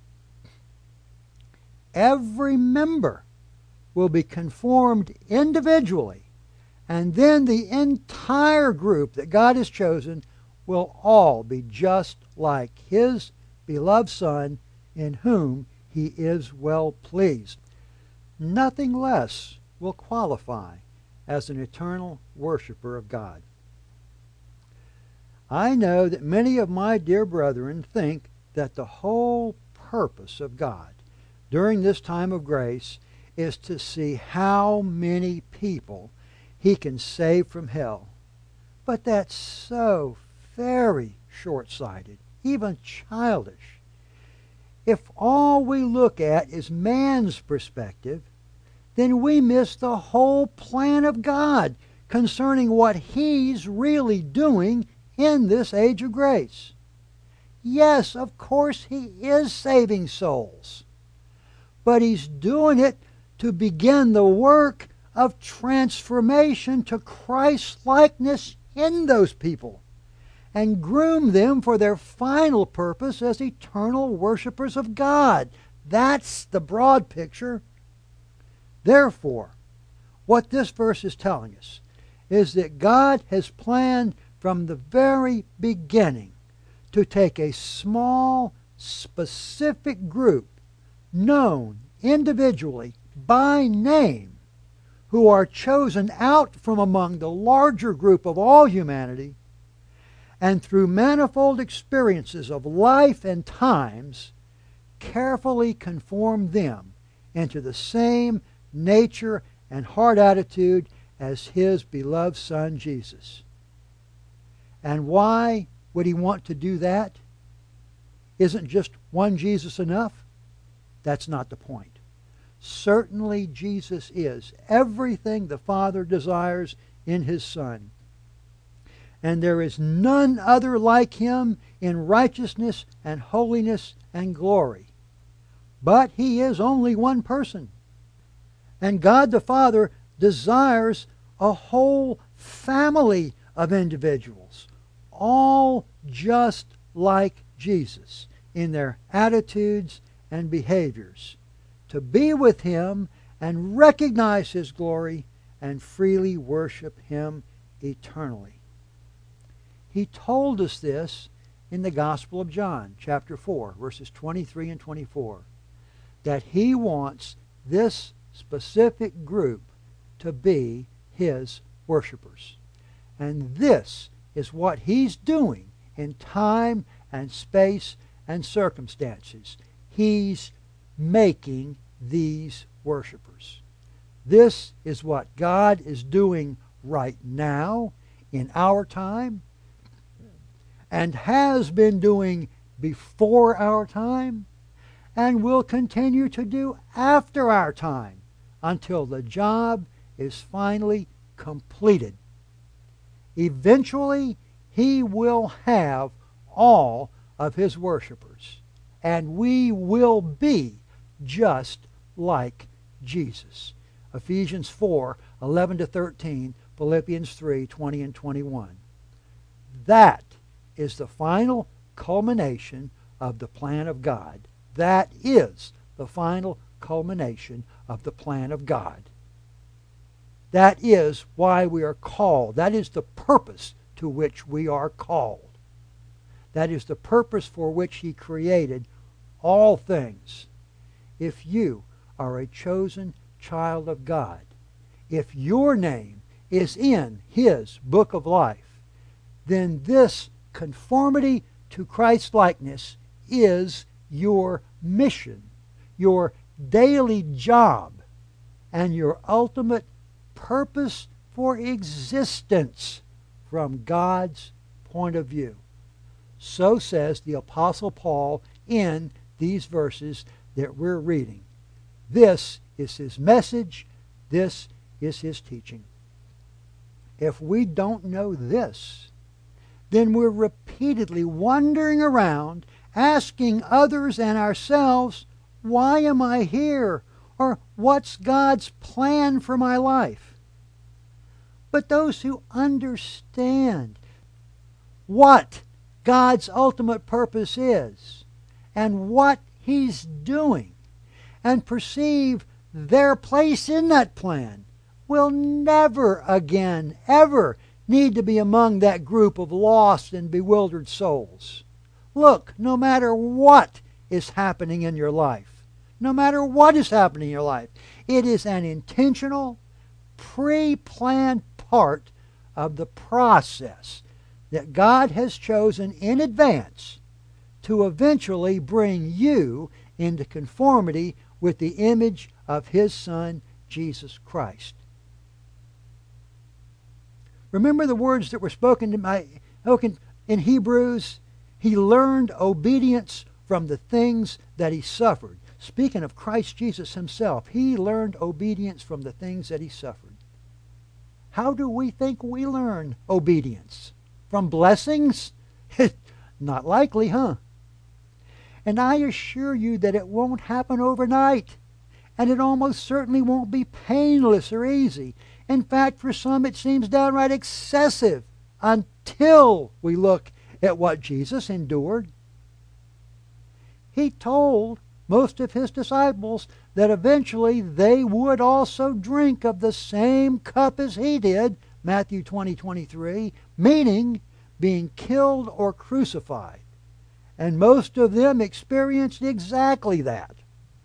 Every member will be conformed individually, and then the entire group that God has chosen will all be just like his beloved Son in whom he is well pleased. Nothing less will qualify as an eternal worshiper of God. I know that many of my dear brethren think that the whole purpose of God during this time of grace is to see how many people he can save from hell. But that's so very short-sighted, even childish. If all we look at is man's perspective, then we miss the whole plan of God concerning what he's really doing in this age of grace. Yes, of course he is saving souls, but he's doing it to begin the work of transformation to Christ-likeness in those people and groom them for their final purpose as eternal worshipers of God. That's the broad picture. Therefore, what this verse is telling us is that God has planned from the very beginning to take a small, specific group known individually by name, who are chosen out from among the larger group of all humanity, and through manifold experiences of life and times, carefully conform them into the same nature and heart attitude as his beloved Son Jesus. And why would he want to do that? Isn't just one Jesus enough? That's not the point. Certainly Jesus is everything the Father desires in his Son. And there is none other like him in righteousness and holiness and glory. But he is only one person. And God the Father desires a whole family of individuals, all just like Jesus in their attitudes and behaviors, to be with him and recognize his glory and freely worship him eternally. He told us this in the Gospel of John, chapter 4, verses 23 and 24, that he wants this specific group to be his worshipers. And this is what he's doing in time and space and circumstances. He's making these worshipers. This is what God is doing right now in our time and has been doing before our time and will continue to do after our time until the job is finally completed. Eventually, He will have all of His worshipers, and we will be just like Jesus. Ephesians 4:11-13, Philippians 3:20 and 21. That is the final culmination of the plan of God. That is the final culmination of the plan of God. That is why we are called. That is the purpose to which we are called. That is the purpose for which He created all things. If you are a chosen child of God, if your name is in His book of life, then this conformity to Christ's likeness is your mission, your daily job, and your ultimate purpose for existence from God's point of view. So says the Apostle Paul in these verses that we're reading. This is his message. This is his teaching. If we don't know this, then we're repeatedly wandering around asking others and ourselves, why am I here? Or what's God's plan for my life? But those who understand what God's ultimate purpose is and what He's doing and perceive their place in that plan will never again, ever need to be among that group of lost and bewildered souls. Look, no matter what is happening in your life, no matter what is happening in your life, it is an intentional, pre-planned part of the process that God has chosen in advance to eventually bring you into conformity with the image of His Son, Jesus Christ. Remember the words that were spoken in Hebrews? He learned obedience from the things that He suffered. Speaking of Christ Jesus Himself, He learned obedience from the things that He suffered. How do we think we learn obedience? From blessings? Not likely, huh? And I assure you that it won't happen overnight. And it almost certainly won't be painless or easy. In fact, for some it seems downright excessive until we look at what Jesus endured. He told most of His disciples that eventually they would also drink of the same cup as He did, Matthew 20:23, meaning being killed or crucified. And most of them experienced exactly that.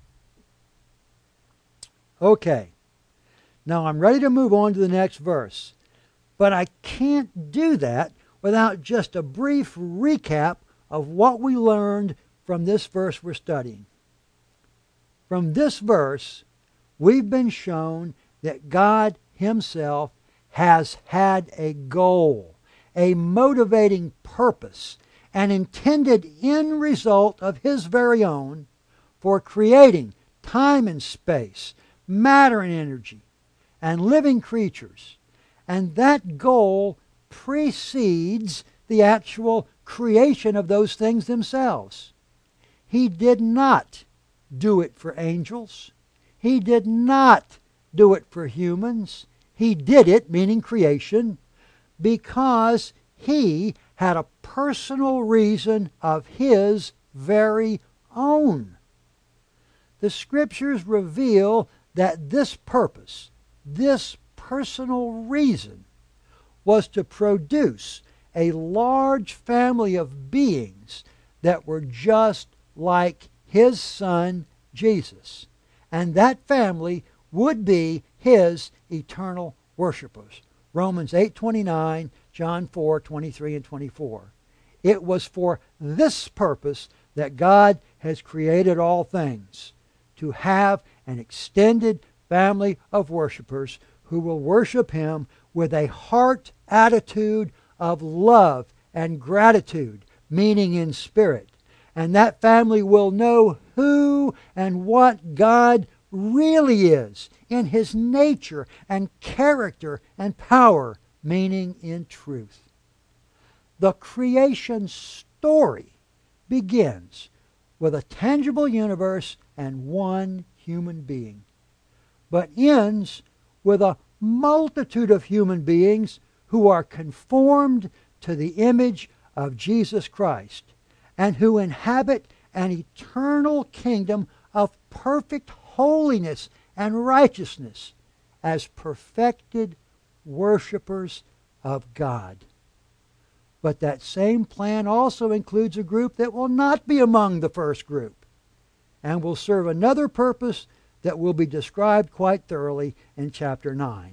Okay, now I'm ready to move on to the next verse. But I can't do that without just a brief recap of what we learned from this verse we're studying. From this verse, we've been shown that God Himself has had a goal, a motivating purpose, an intended end result of His very own for creating time and space, matter and energy, and living creatures. And that goal precedes the actual creation of those things themselves. He did not do it for angels. He did not do it for humans. He did it, meaning creation, because He had a personal reason of His very own. The Scriptures reveal that this purpose, this personal reason, was to produce a large family of beings that were just like His Son, Jesus. And that family would be His eternal worshipers. Romans 8:29, John 4:23 and 24. It was for this purpose that God has created all things, to have an extended family of worshipers who will worship Him with a heart attitude of love and gratitude, meaning in spirit. And that family will know who and what God really is in His nature and character and power, meaning in truth. The creation story begins with a tangible universe and one human being, but ends with a multitude of human beings who are conformed to the image of Jesus Christ and who inhabit an eternal kingdom of perfect holiness and righteousness as perfected worshipers of God. But that same plan also includes a group that will not be among the first group and will serve another purpose that will be described quite thoroughly in chapter 9.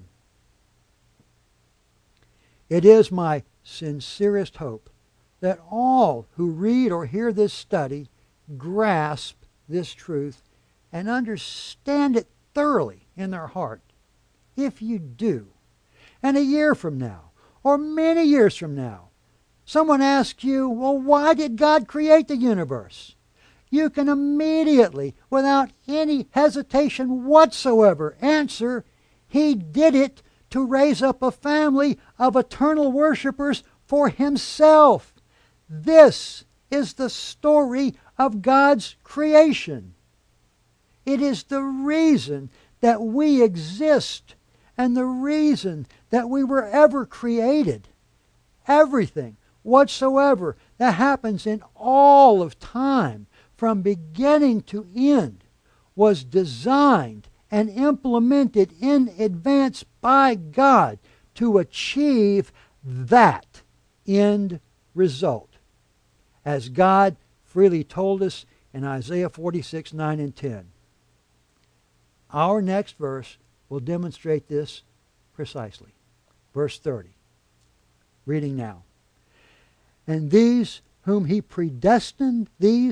It is my sincerest hope that all who read or hear this study grasp this truth and understand it thoroughly in their heart. If you do, and a year from now, or many years from now, someone asks you, well, why did God create the universe? You can immediately, without any hesitation whatsoever, answer, He did it to raise up a family of eternal worshipers for Himself. This is the story of God's creation. It is the reason that we exist and the reason that we were ever created. Everything whatsoever that happens in all of time, from beginning to end, was designed and implemented in advance by God to achieve that end result, as God freely told us in Isaiah 46, 9 and 10. Our next verse will demonstrate this precisely. Verse 30. Reading now. And these whom He predestined, He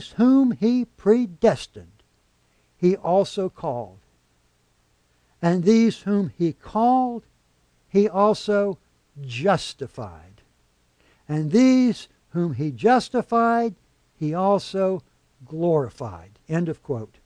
also called. And these whom He called, He also justified. And these whom He justified, He also glorified. End of quote.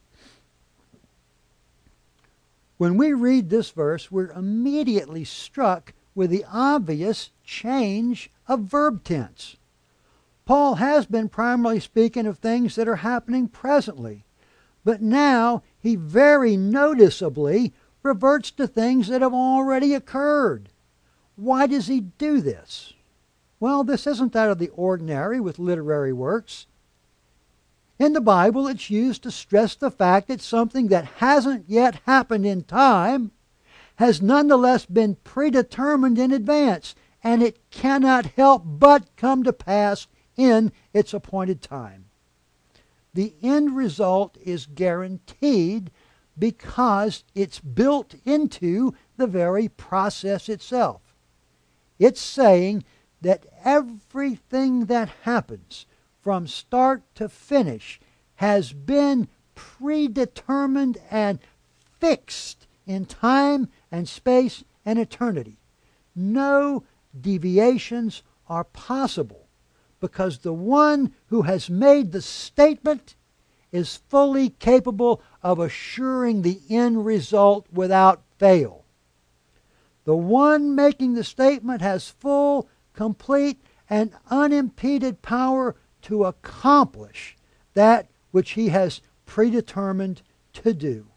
When we read this verse, we're immediately struck with the obvious change of verb tense. Paul has been primarily speaking of things that are happening presently, but now he very noticeably reverts to things that have already occurred. Why does he do this? Well, this isn't out of the ordinary with literary works. In the Bible, it's used to stress the fact that something that hasn't yet happened in time has nonetheless been predetermined in advance, and it cannot help but come to pass in its appointed time. The end result is guaranteed because it's built into the very process itself. It's saying that everything that happens from start to finish has been predetermined and fixed in time and space and eternity. No deviations are possible because the one who has made the statement is fully capable of assuring the end result without fail. The one making the statement has full, complete, and unimpeded power to accomplish that which he has predetermined to do.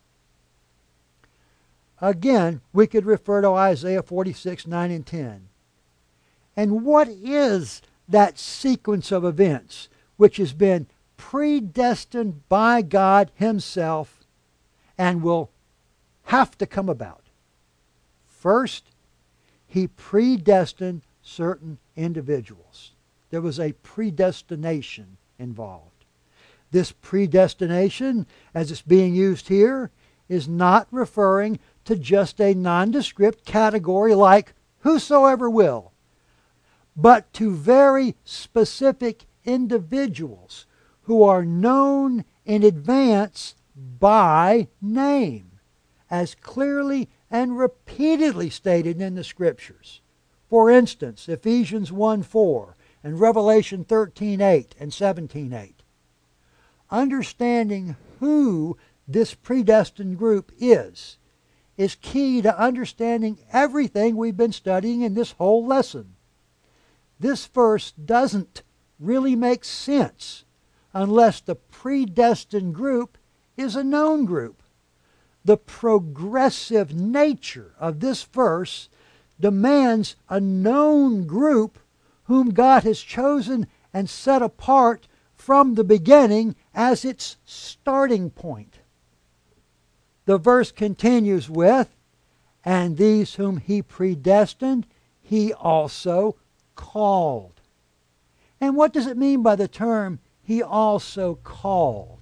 Again, we could refer to Isaiah 46, 9 and 10. And what is that sequence of events which has been predestined by God Himself and will have to come about? First, He predestined certain individuals. There was a predestination involved. This predestination, as it's being used here, is not referring to just a nondescript category like whosoever will, but to very specific individuals who are known in advance by name, as clearly and repeatedly stated in the Scriptures. For instance, Ephesians 1:4 and Revelation 13:8 and 17:8. Understanding who this predestined group is key to understanding everything we've been studying in this whole lesson. This verse doesn't really make sense unless the predestined group is a known group. The progressive nature of this verse demands a known group whom God has chosen and set apart from the beginning as its starting point. The verse continues with, "And these whom he predestined, he also called." And what does it mean by the term, "he also called"?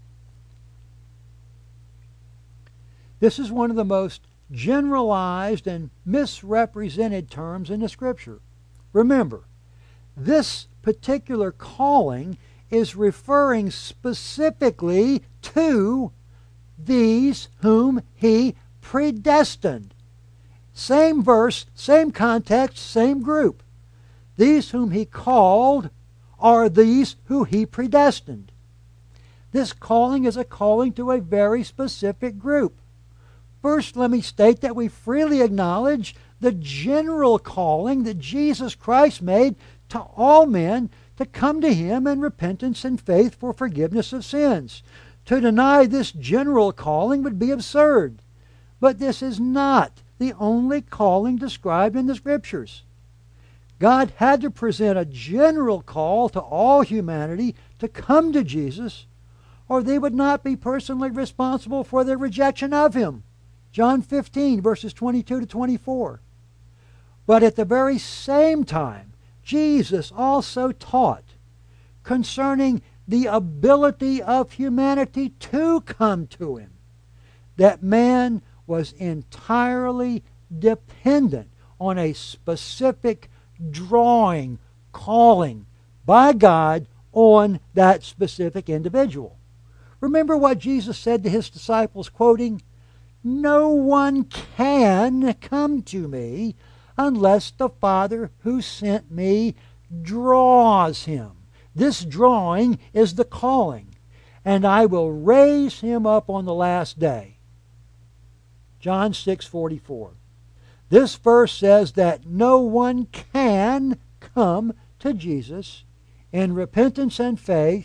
This is one of the most generalized and misrepresented terms in the Scripture. Remember, this particular calling is referring specifically to these whom he predestined. Same verse, same context, same group. These whom he called are these who he predestined. This calling is a calling to a very specific group. First, let me state that we freely acknowledge the general calling that Jesus Christ made to all men to come to him in repentance and faith for forgiveness of sins. To deny this general calling would be absurd. But this is not the only calling described in the Scriptures. God had to present a general call to all humanity to come to Jesus, or they would not be personally responsible for their rejection of him. John 15, verses 22 to 24. But at the very same time, Jesus also taught concerning the ability of humanity to come to him, that man was entirely dependent on a specific drawing, calling by God on that specific individual. Remember what Jesus said to his disciples, quoting, "No one can come to me unless the Father who sent me draws him." This drawing is the calling, "and I will raise him up on the last day." John 6:44. This verse says that no one can come to Jesus in repentance and faith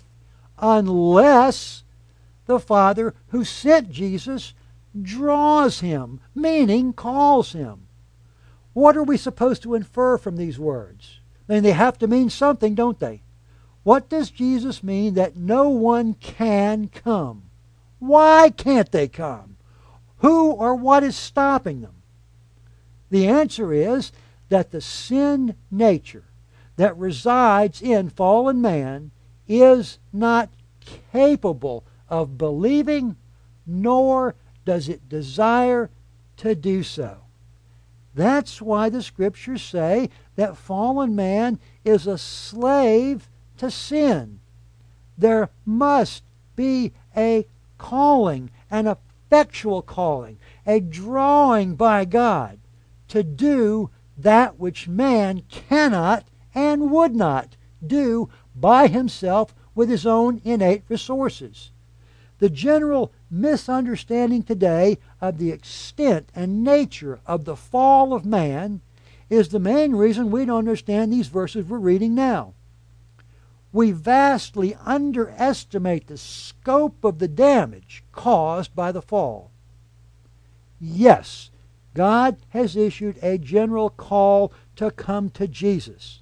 unless the Father who sent Jesus draws him, meaning calls him. What are we supposed to infer from these words? I mean, they have to mean something, don't they? What does Jesus mean that no one can come? Why can't they come? Who or what is stopping them? The answer is that the sin nature that resides in fallen man is not capable of believing, nor does it desire to do so. That's why the Scriptures say that fallen man is a slave to sin. There must be a calling, an effectual calling, a drawing by God to do that which man cannot and would not do by himself with his own innate resources. The general misunderstanding today of the extent and nature of the fall of man is the main reason we don't understand these verses we're reading now. We vastly underestimate the scope of the damage caused by the fall. Yes, God has issued a general call to come to Jesus.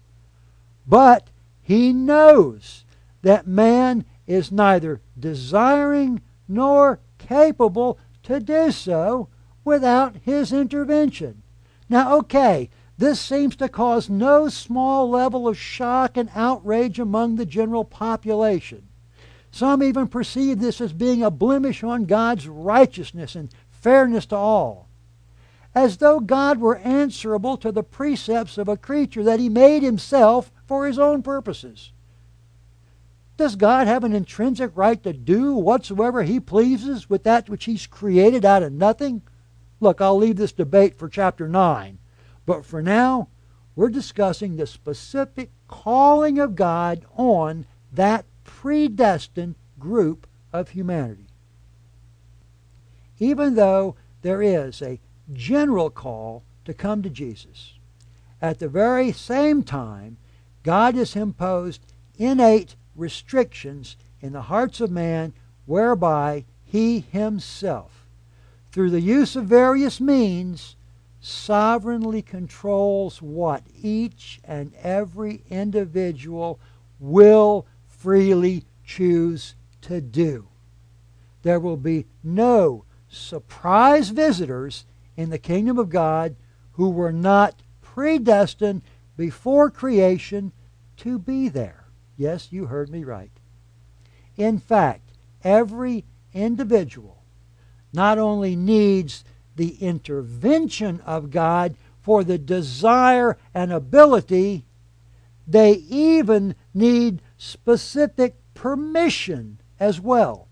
But he knows that man is neither desiring nor capable to do so without his intervention. Now, okay, this seems to cause no small level of shock and outrage among the general population. Some even perceive this as being a blemish on God's righteousness and fairness to all. as though God were answerable to the precepts of a creature that He made Himself for His own purposes. Does God have an intrinsic right to do whatsoever He pleases with that which He's created out of nothing? Look, I'll leave this debate for chapter 9. But for now, we're discussing the specific calling of God on that predestined group of humanity. Even though there is a general call to come to Jesus, at the very same time, God has imposed innate restrictions in the hearts of man whereby He Himself, through the use of various means, sovereignly controls what each and every individual will freely choose to do. There will be no surprise visitors in the kingdom of God who were not predestined before creation to be there. Yes, you heard me right. In fact, every individual not only needs the intervention of God for the desire and ability, they even need specific permission as well.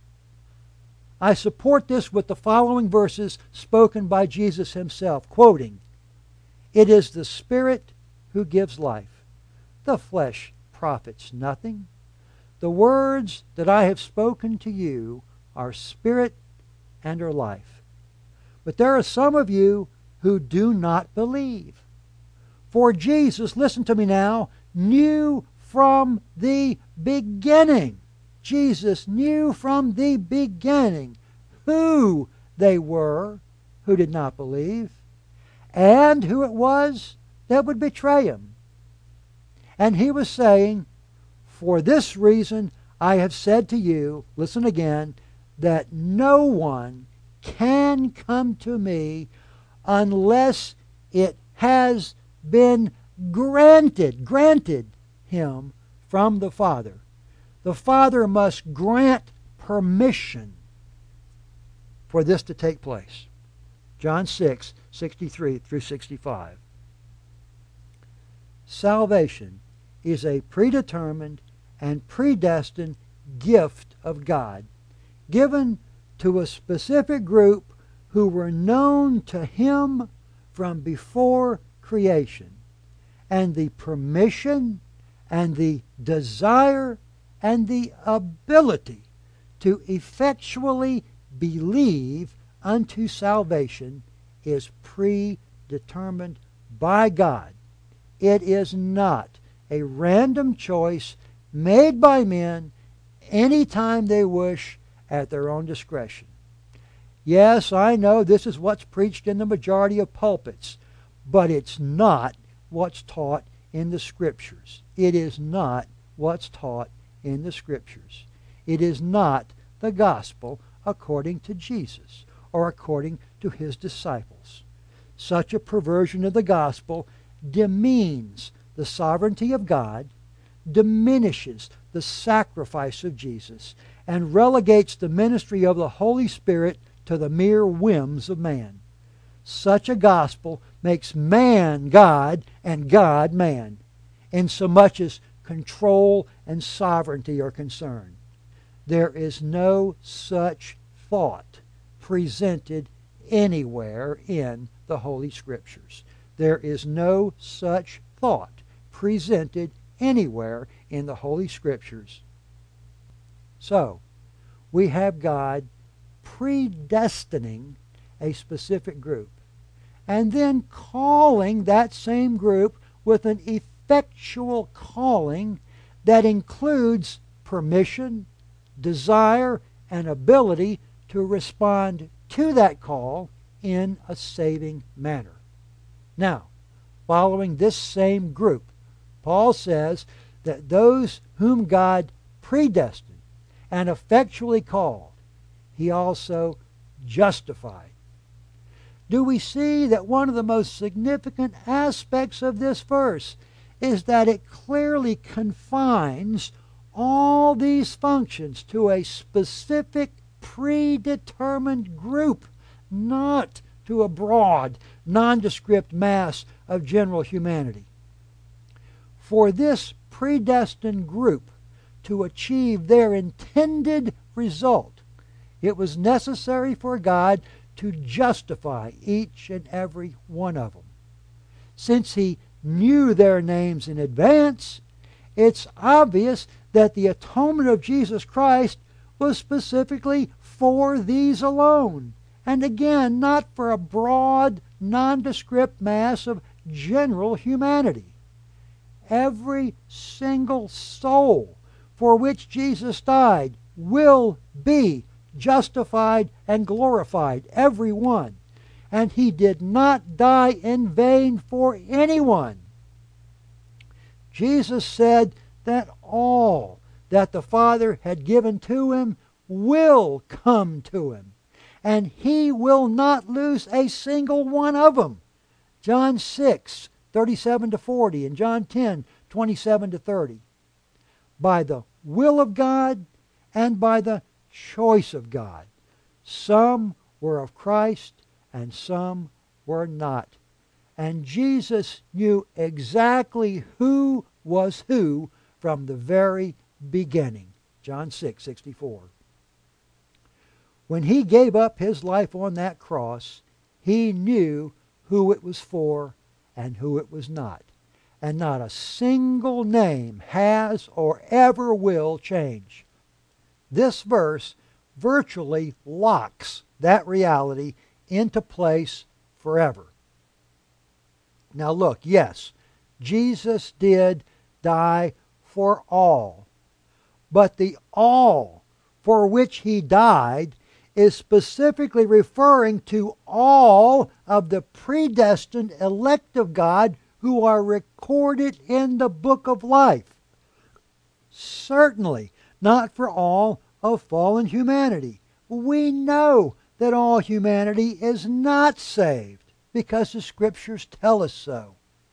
I support this with the following verses spoken by Jesus Himself, quoting, "It is the Spirit who gives life. The flesh profits nothing. The words that I have spoken to you are spirit and are life. But there are some of you who do not believe." For Jesus, listen to me now, knew from the beginning. Jesus knew from the beginning who they were who did not believe and who it was that would betray Him. And He was saying, "For this reason I have said to you," listen again, "that no one can come to me unless it has been granted him from the Father." The Father must grant permission for this to take place. John 6:63 through 65. Salvation is a predetermined and predestined gift of God, given to a specific group who were known to Him from before creation, and the permission and the desire and the ability to effectually believe unto salvation is predetermined by God. It is not a random choice made by men anytime they wish at their own discretion. Yes, I know this is what's preached in the majority of pulpits, but it's not what's taught in the Scriptures. It is not what's taught in the Scriptures. It is not the gospel according to Jesus or according to His disciples. Such a perversion of the gospel demeans the sovereignty of God, diminishes the sacrifice of Jesus, and relegates the ministry of the Holy Spirit to the mere whims of man. Such a gospel makes man God and God man, insomuch as control and sovereignty are concerned. There is no such thought presented anywhere in the Holy Scriptures. There is no such thought presented anywhere in the Holy Scriptures. So, we have God predestining a specific group, and then calling that same group with an effectual calling that includes permission, desire, and ability to respond to that call in a saving manner. Now, following this same group, Paul says that those whom God predestined and effectually called, He also justified. Do we see that one of the most significant aspects of this verse is that it clearly confines all these functions to a specific predetermined group, not to a broad, nondescript mass of general humanity. For this predestined group to achieve their intended result, it was necessary for God to justify each and every one of them. Since He knew their names in advance, it's obvious that the atonement of Jesus Christ was specifically for these alone, and again, not for a broad, nondescript mass of general humanity. Every single soul for which Jesus died will be justified and glorified, every one. And He did not die in vain for anyone. Jesus said that all that the Father had given to Him will come to Him, and He will not lose a single one of them. John 6:37-40 and John 10:27-30. By the will of God and by the choice of God. Some were of Christ and some were not. And Jesus knew exactly who was who from the very beginning. John 6:64. When He gave up His life on that cross, He knew who it was for and who it was not. And not a single name has or ever will change. This verse virtually locks that reality into place forever. Now look, yes, Jesus did die for all. But the all for which He died is specifically referring to all of the predestined elect of God who are recorded in the book of life. Certainly not for all of fallen humanity. We know that all humanity is not saved because the Scriptures tell us so.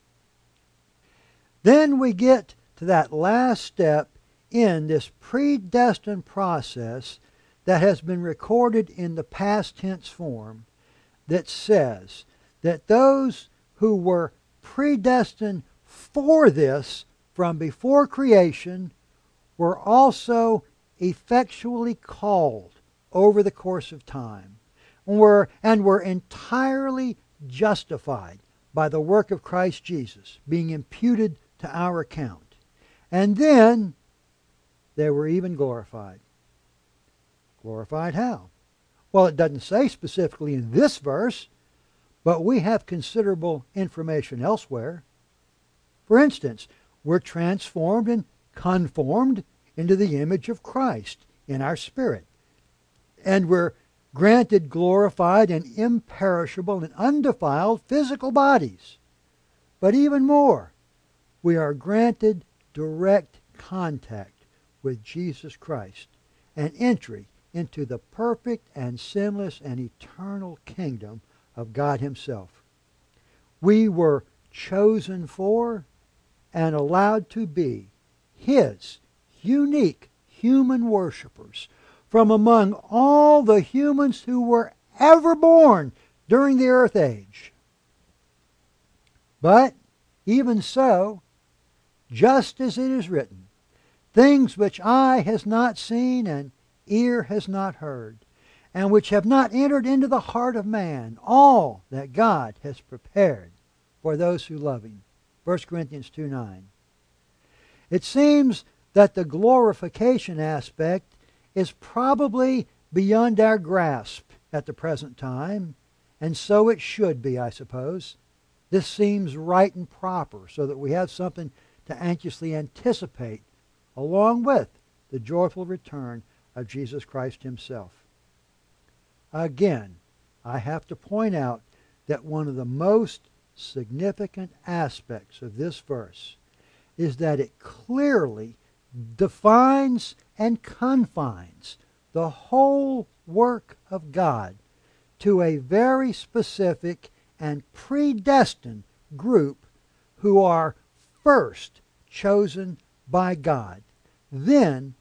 Then we get to that last step in this predestined process that has been recorded in the past tense form that says that those who were predestined for this from before creation were also effectually called over the course of time and were entirely justified by the work of Christ Jesus being imputed to our account. And then they were even glorified. Glorified how? Well, it doesn't say specifically in this verse, but we have considerable information elsewhere. For instance, we're transformed and conformed into the image of Christ in our spirit. And we're granted glorified and imperishable and undefiled physical bodies. But even more, we are granted direct contact with Jesus Christ and entry into the perfect and sinless and eternal kingdom of God Himself. We were chosen for and allowed to be His unique human worshipers from among all the humans who were ever born during the earth age. But even so, just as it is written, things which eye has not seen and ear has not heard, and which have not entered into the heart of man, all that God has prepared for those who love Him. 1 Corinthians 2:9. It seems that the glorification aspect is probably beyond our grasp at the present time, and so it should be, I suppose. This seems right and proper, so that we have something to anxiously anticipate, along with the joyful return of Jesus Christ Himself. Again, I have to point out that one of the most significant aspects of this verse is that it clearly defines and confines the whole work of God to a very specific and predestined group who are first chosen by God, then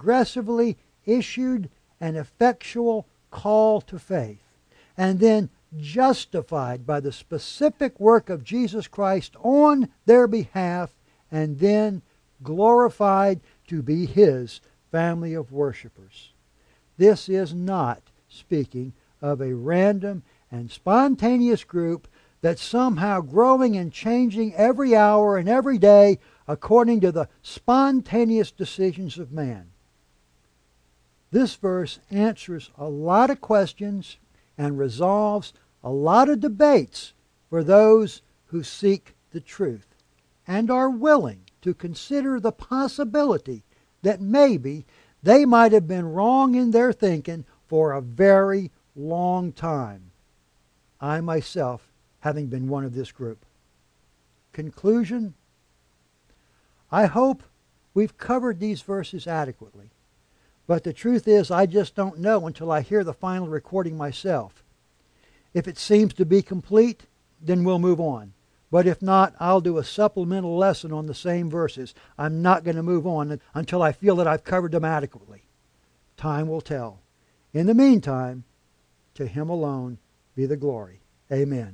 progressively issued an effectual call to faith, and then justified by the specific work of Jesus Christ on their behalf, and then glorified to be His family of worshipers. This is not speaking of a random and spontaneous group that's somehow growing and changing every hour and every day according to the spontaneous decisions of man. This verse answers a lot of questions and resolves a lot of debates for those who seek the truth and are willing to consider the possibility that maybe they might have been wrong in their thinking for a very long time. I myself having been one of this group. Conclusion: I hope we've covered these verses adequately. But the truth is, I just don't know until I hear the final recording myself. If it seems to be complete, then we'll move on. But if not, I'll do a supplemental lesson on the same verses. I'm not going to move on until I feel that I've covered them adequately. Time will tell. In the meantime, to Him alone be the glory. Amen.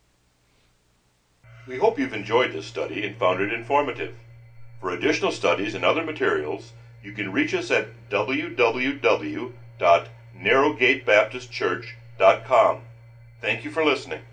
We hope you've enjoyed this study and found it informative. For additional studies and other materials, you can reach us at www.narrowgatebaptistchurch.com. Thank you for listening.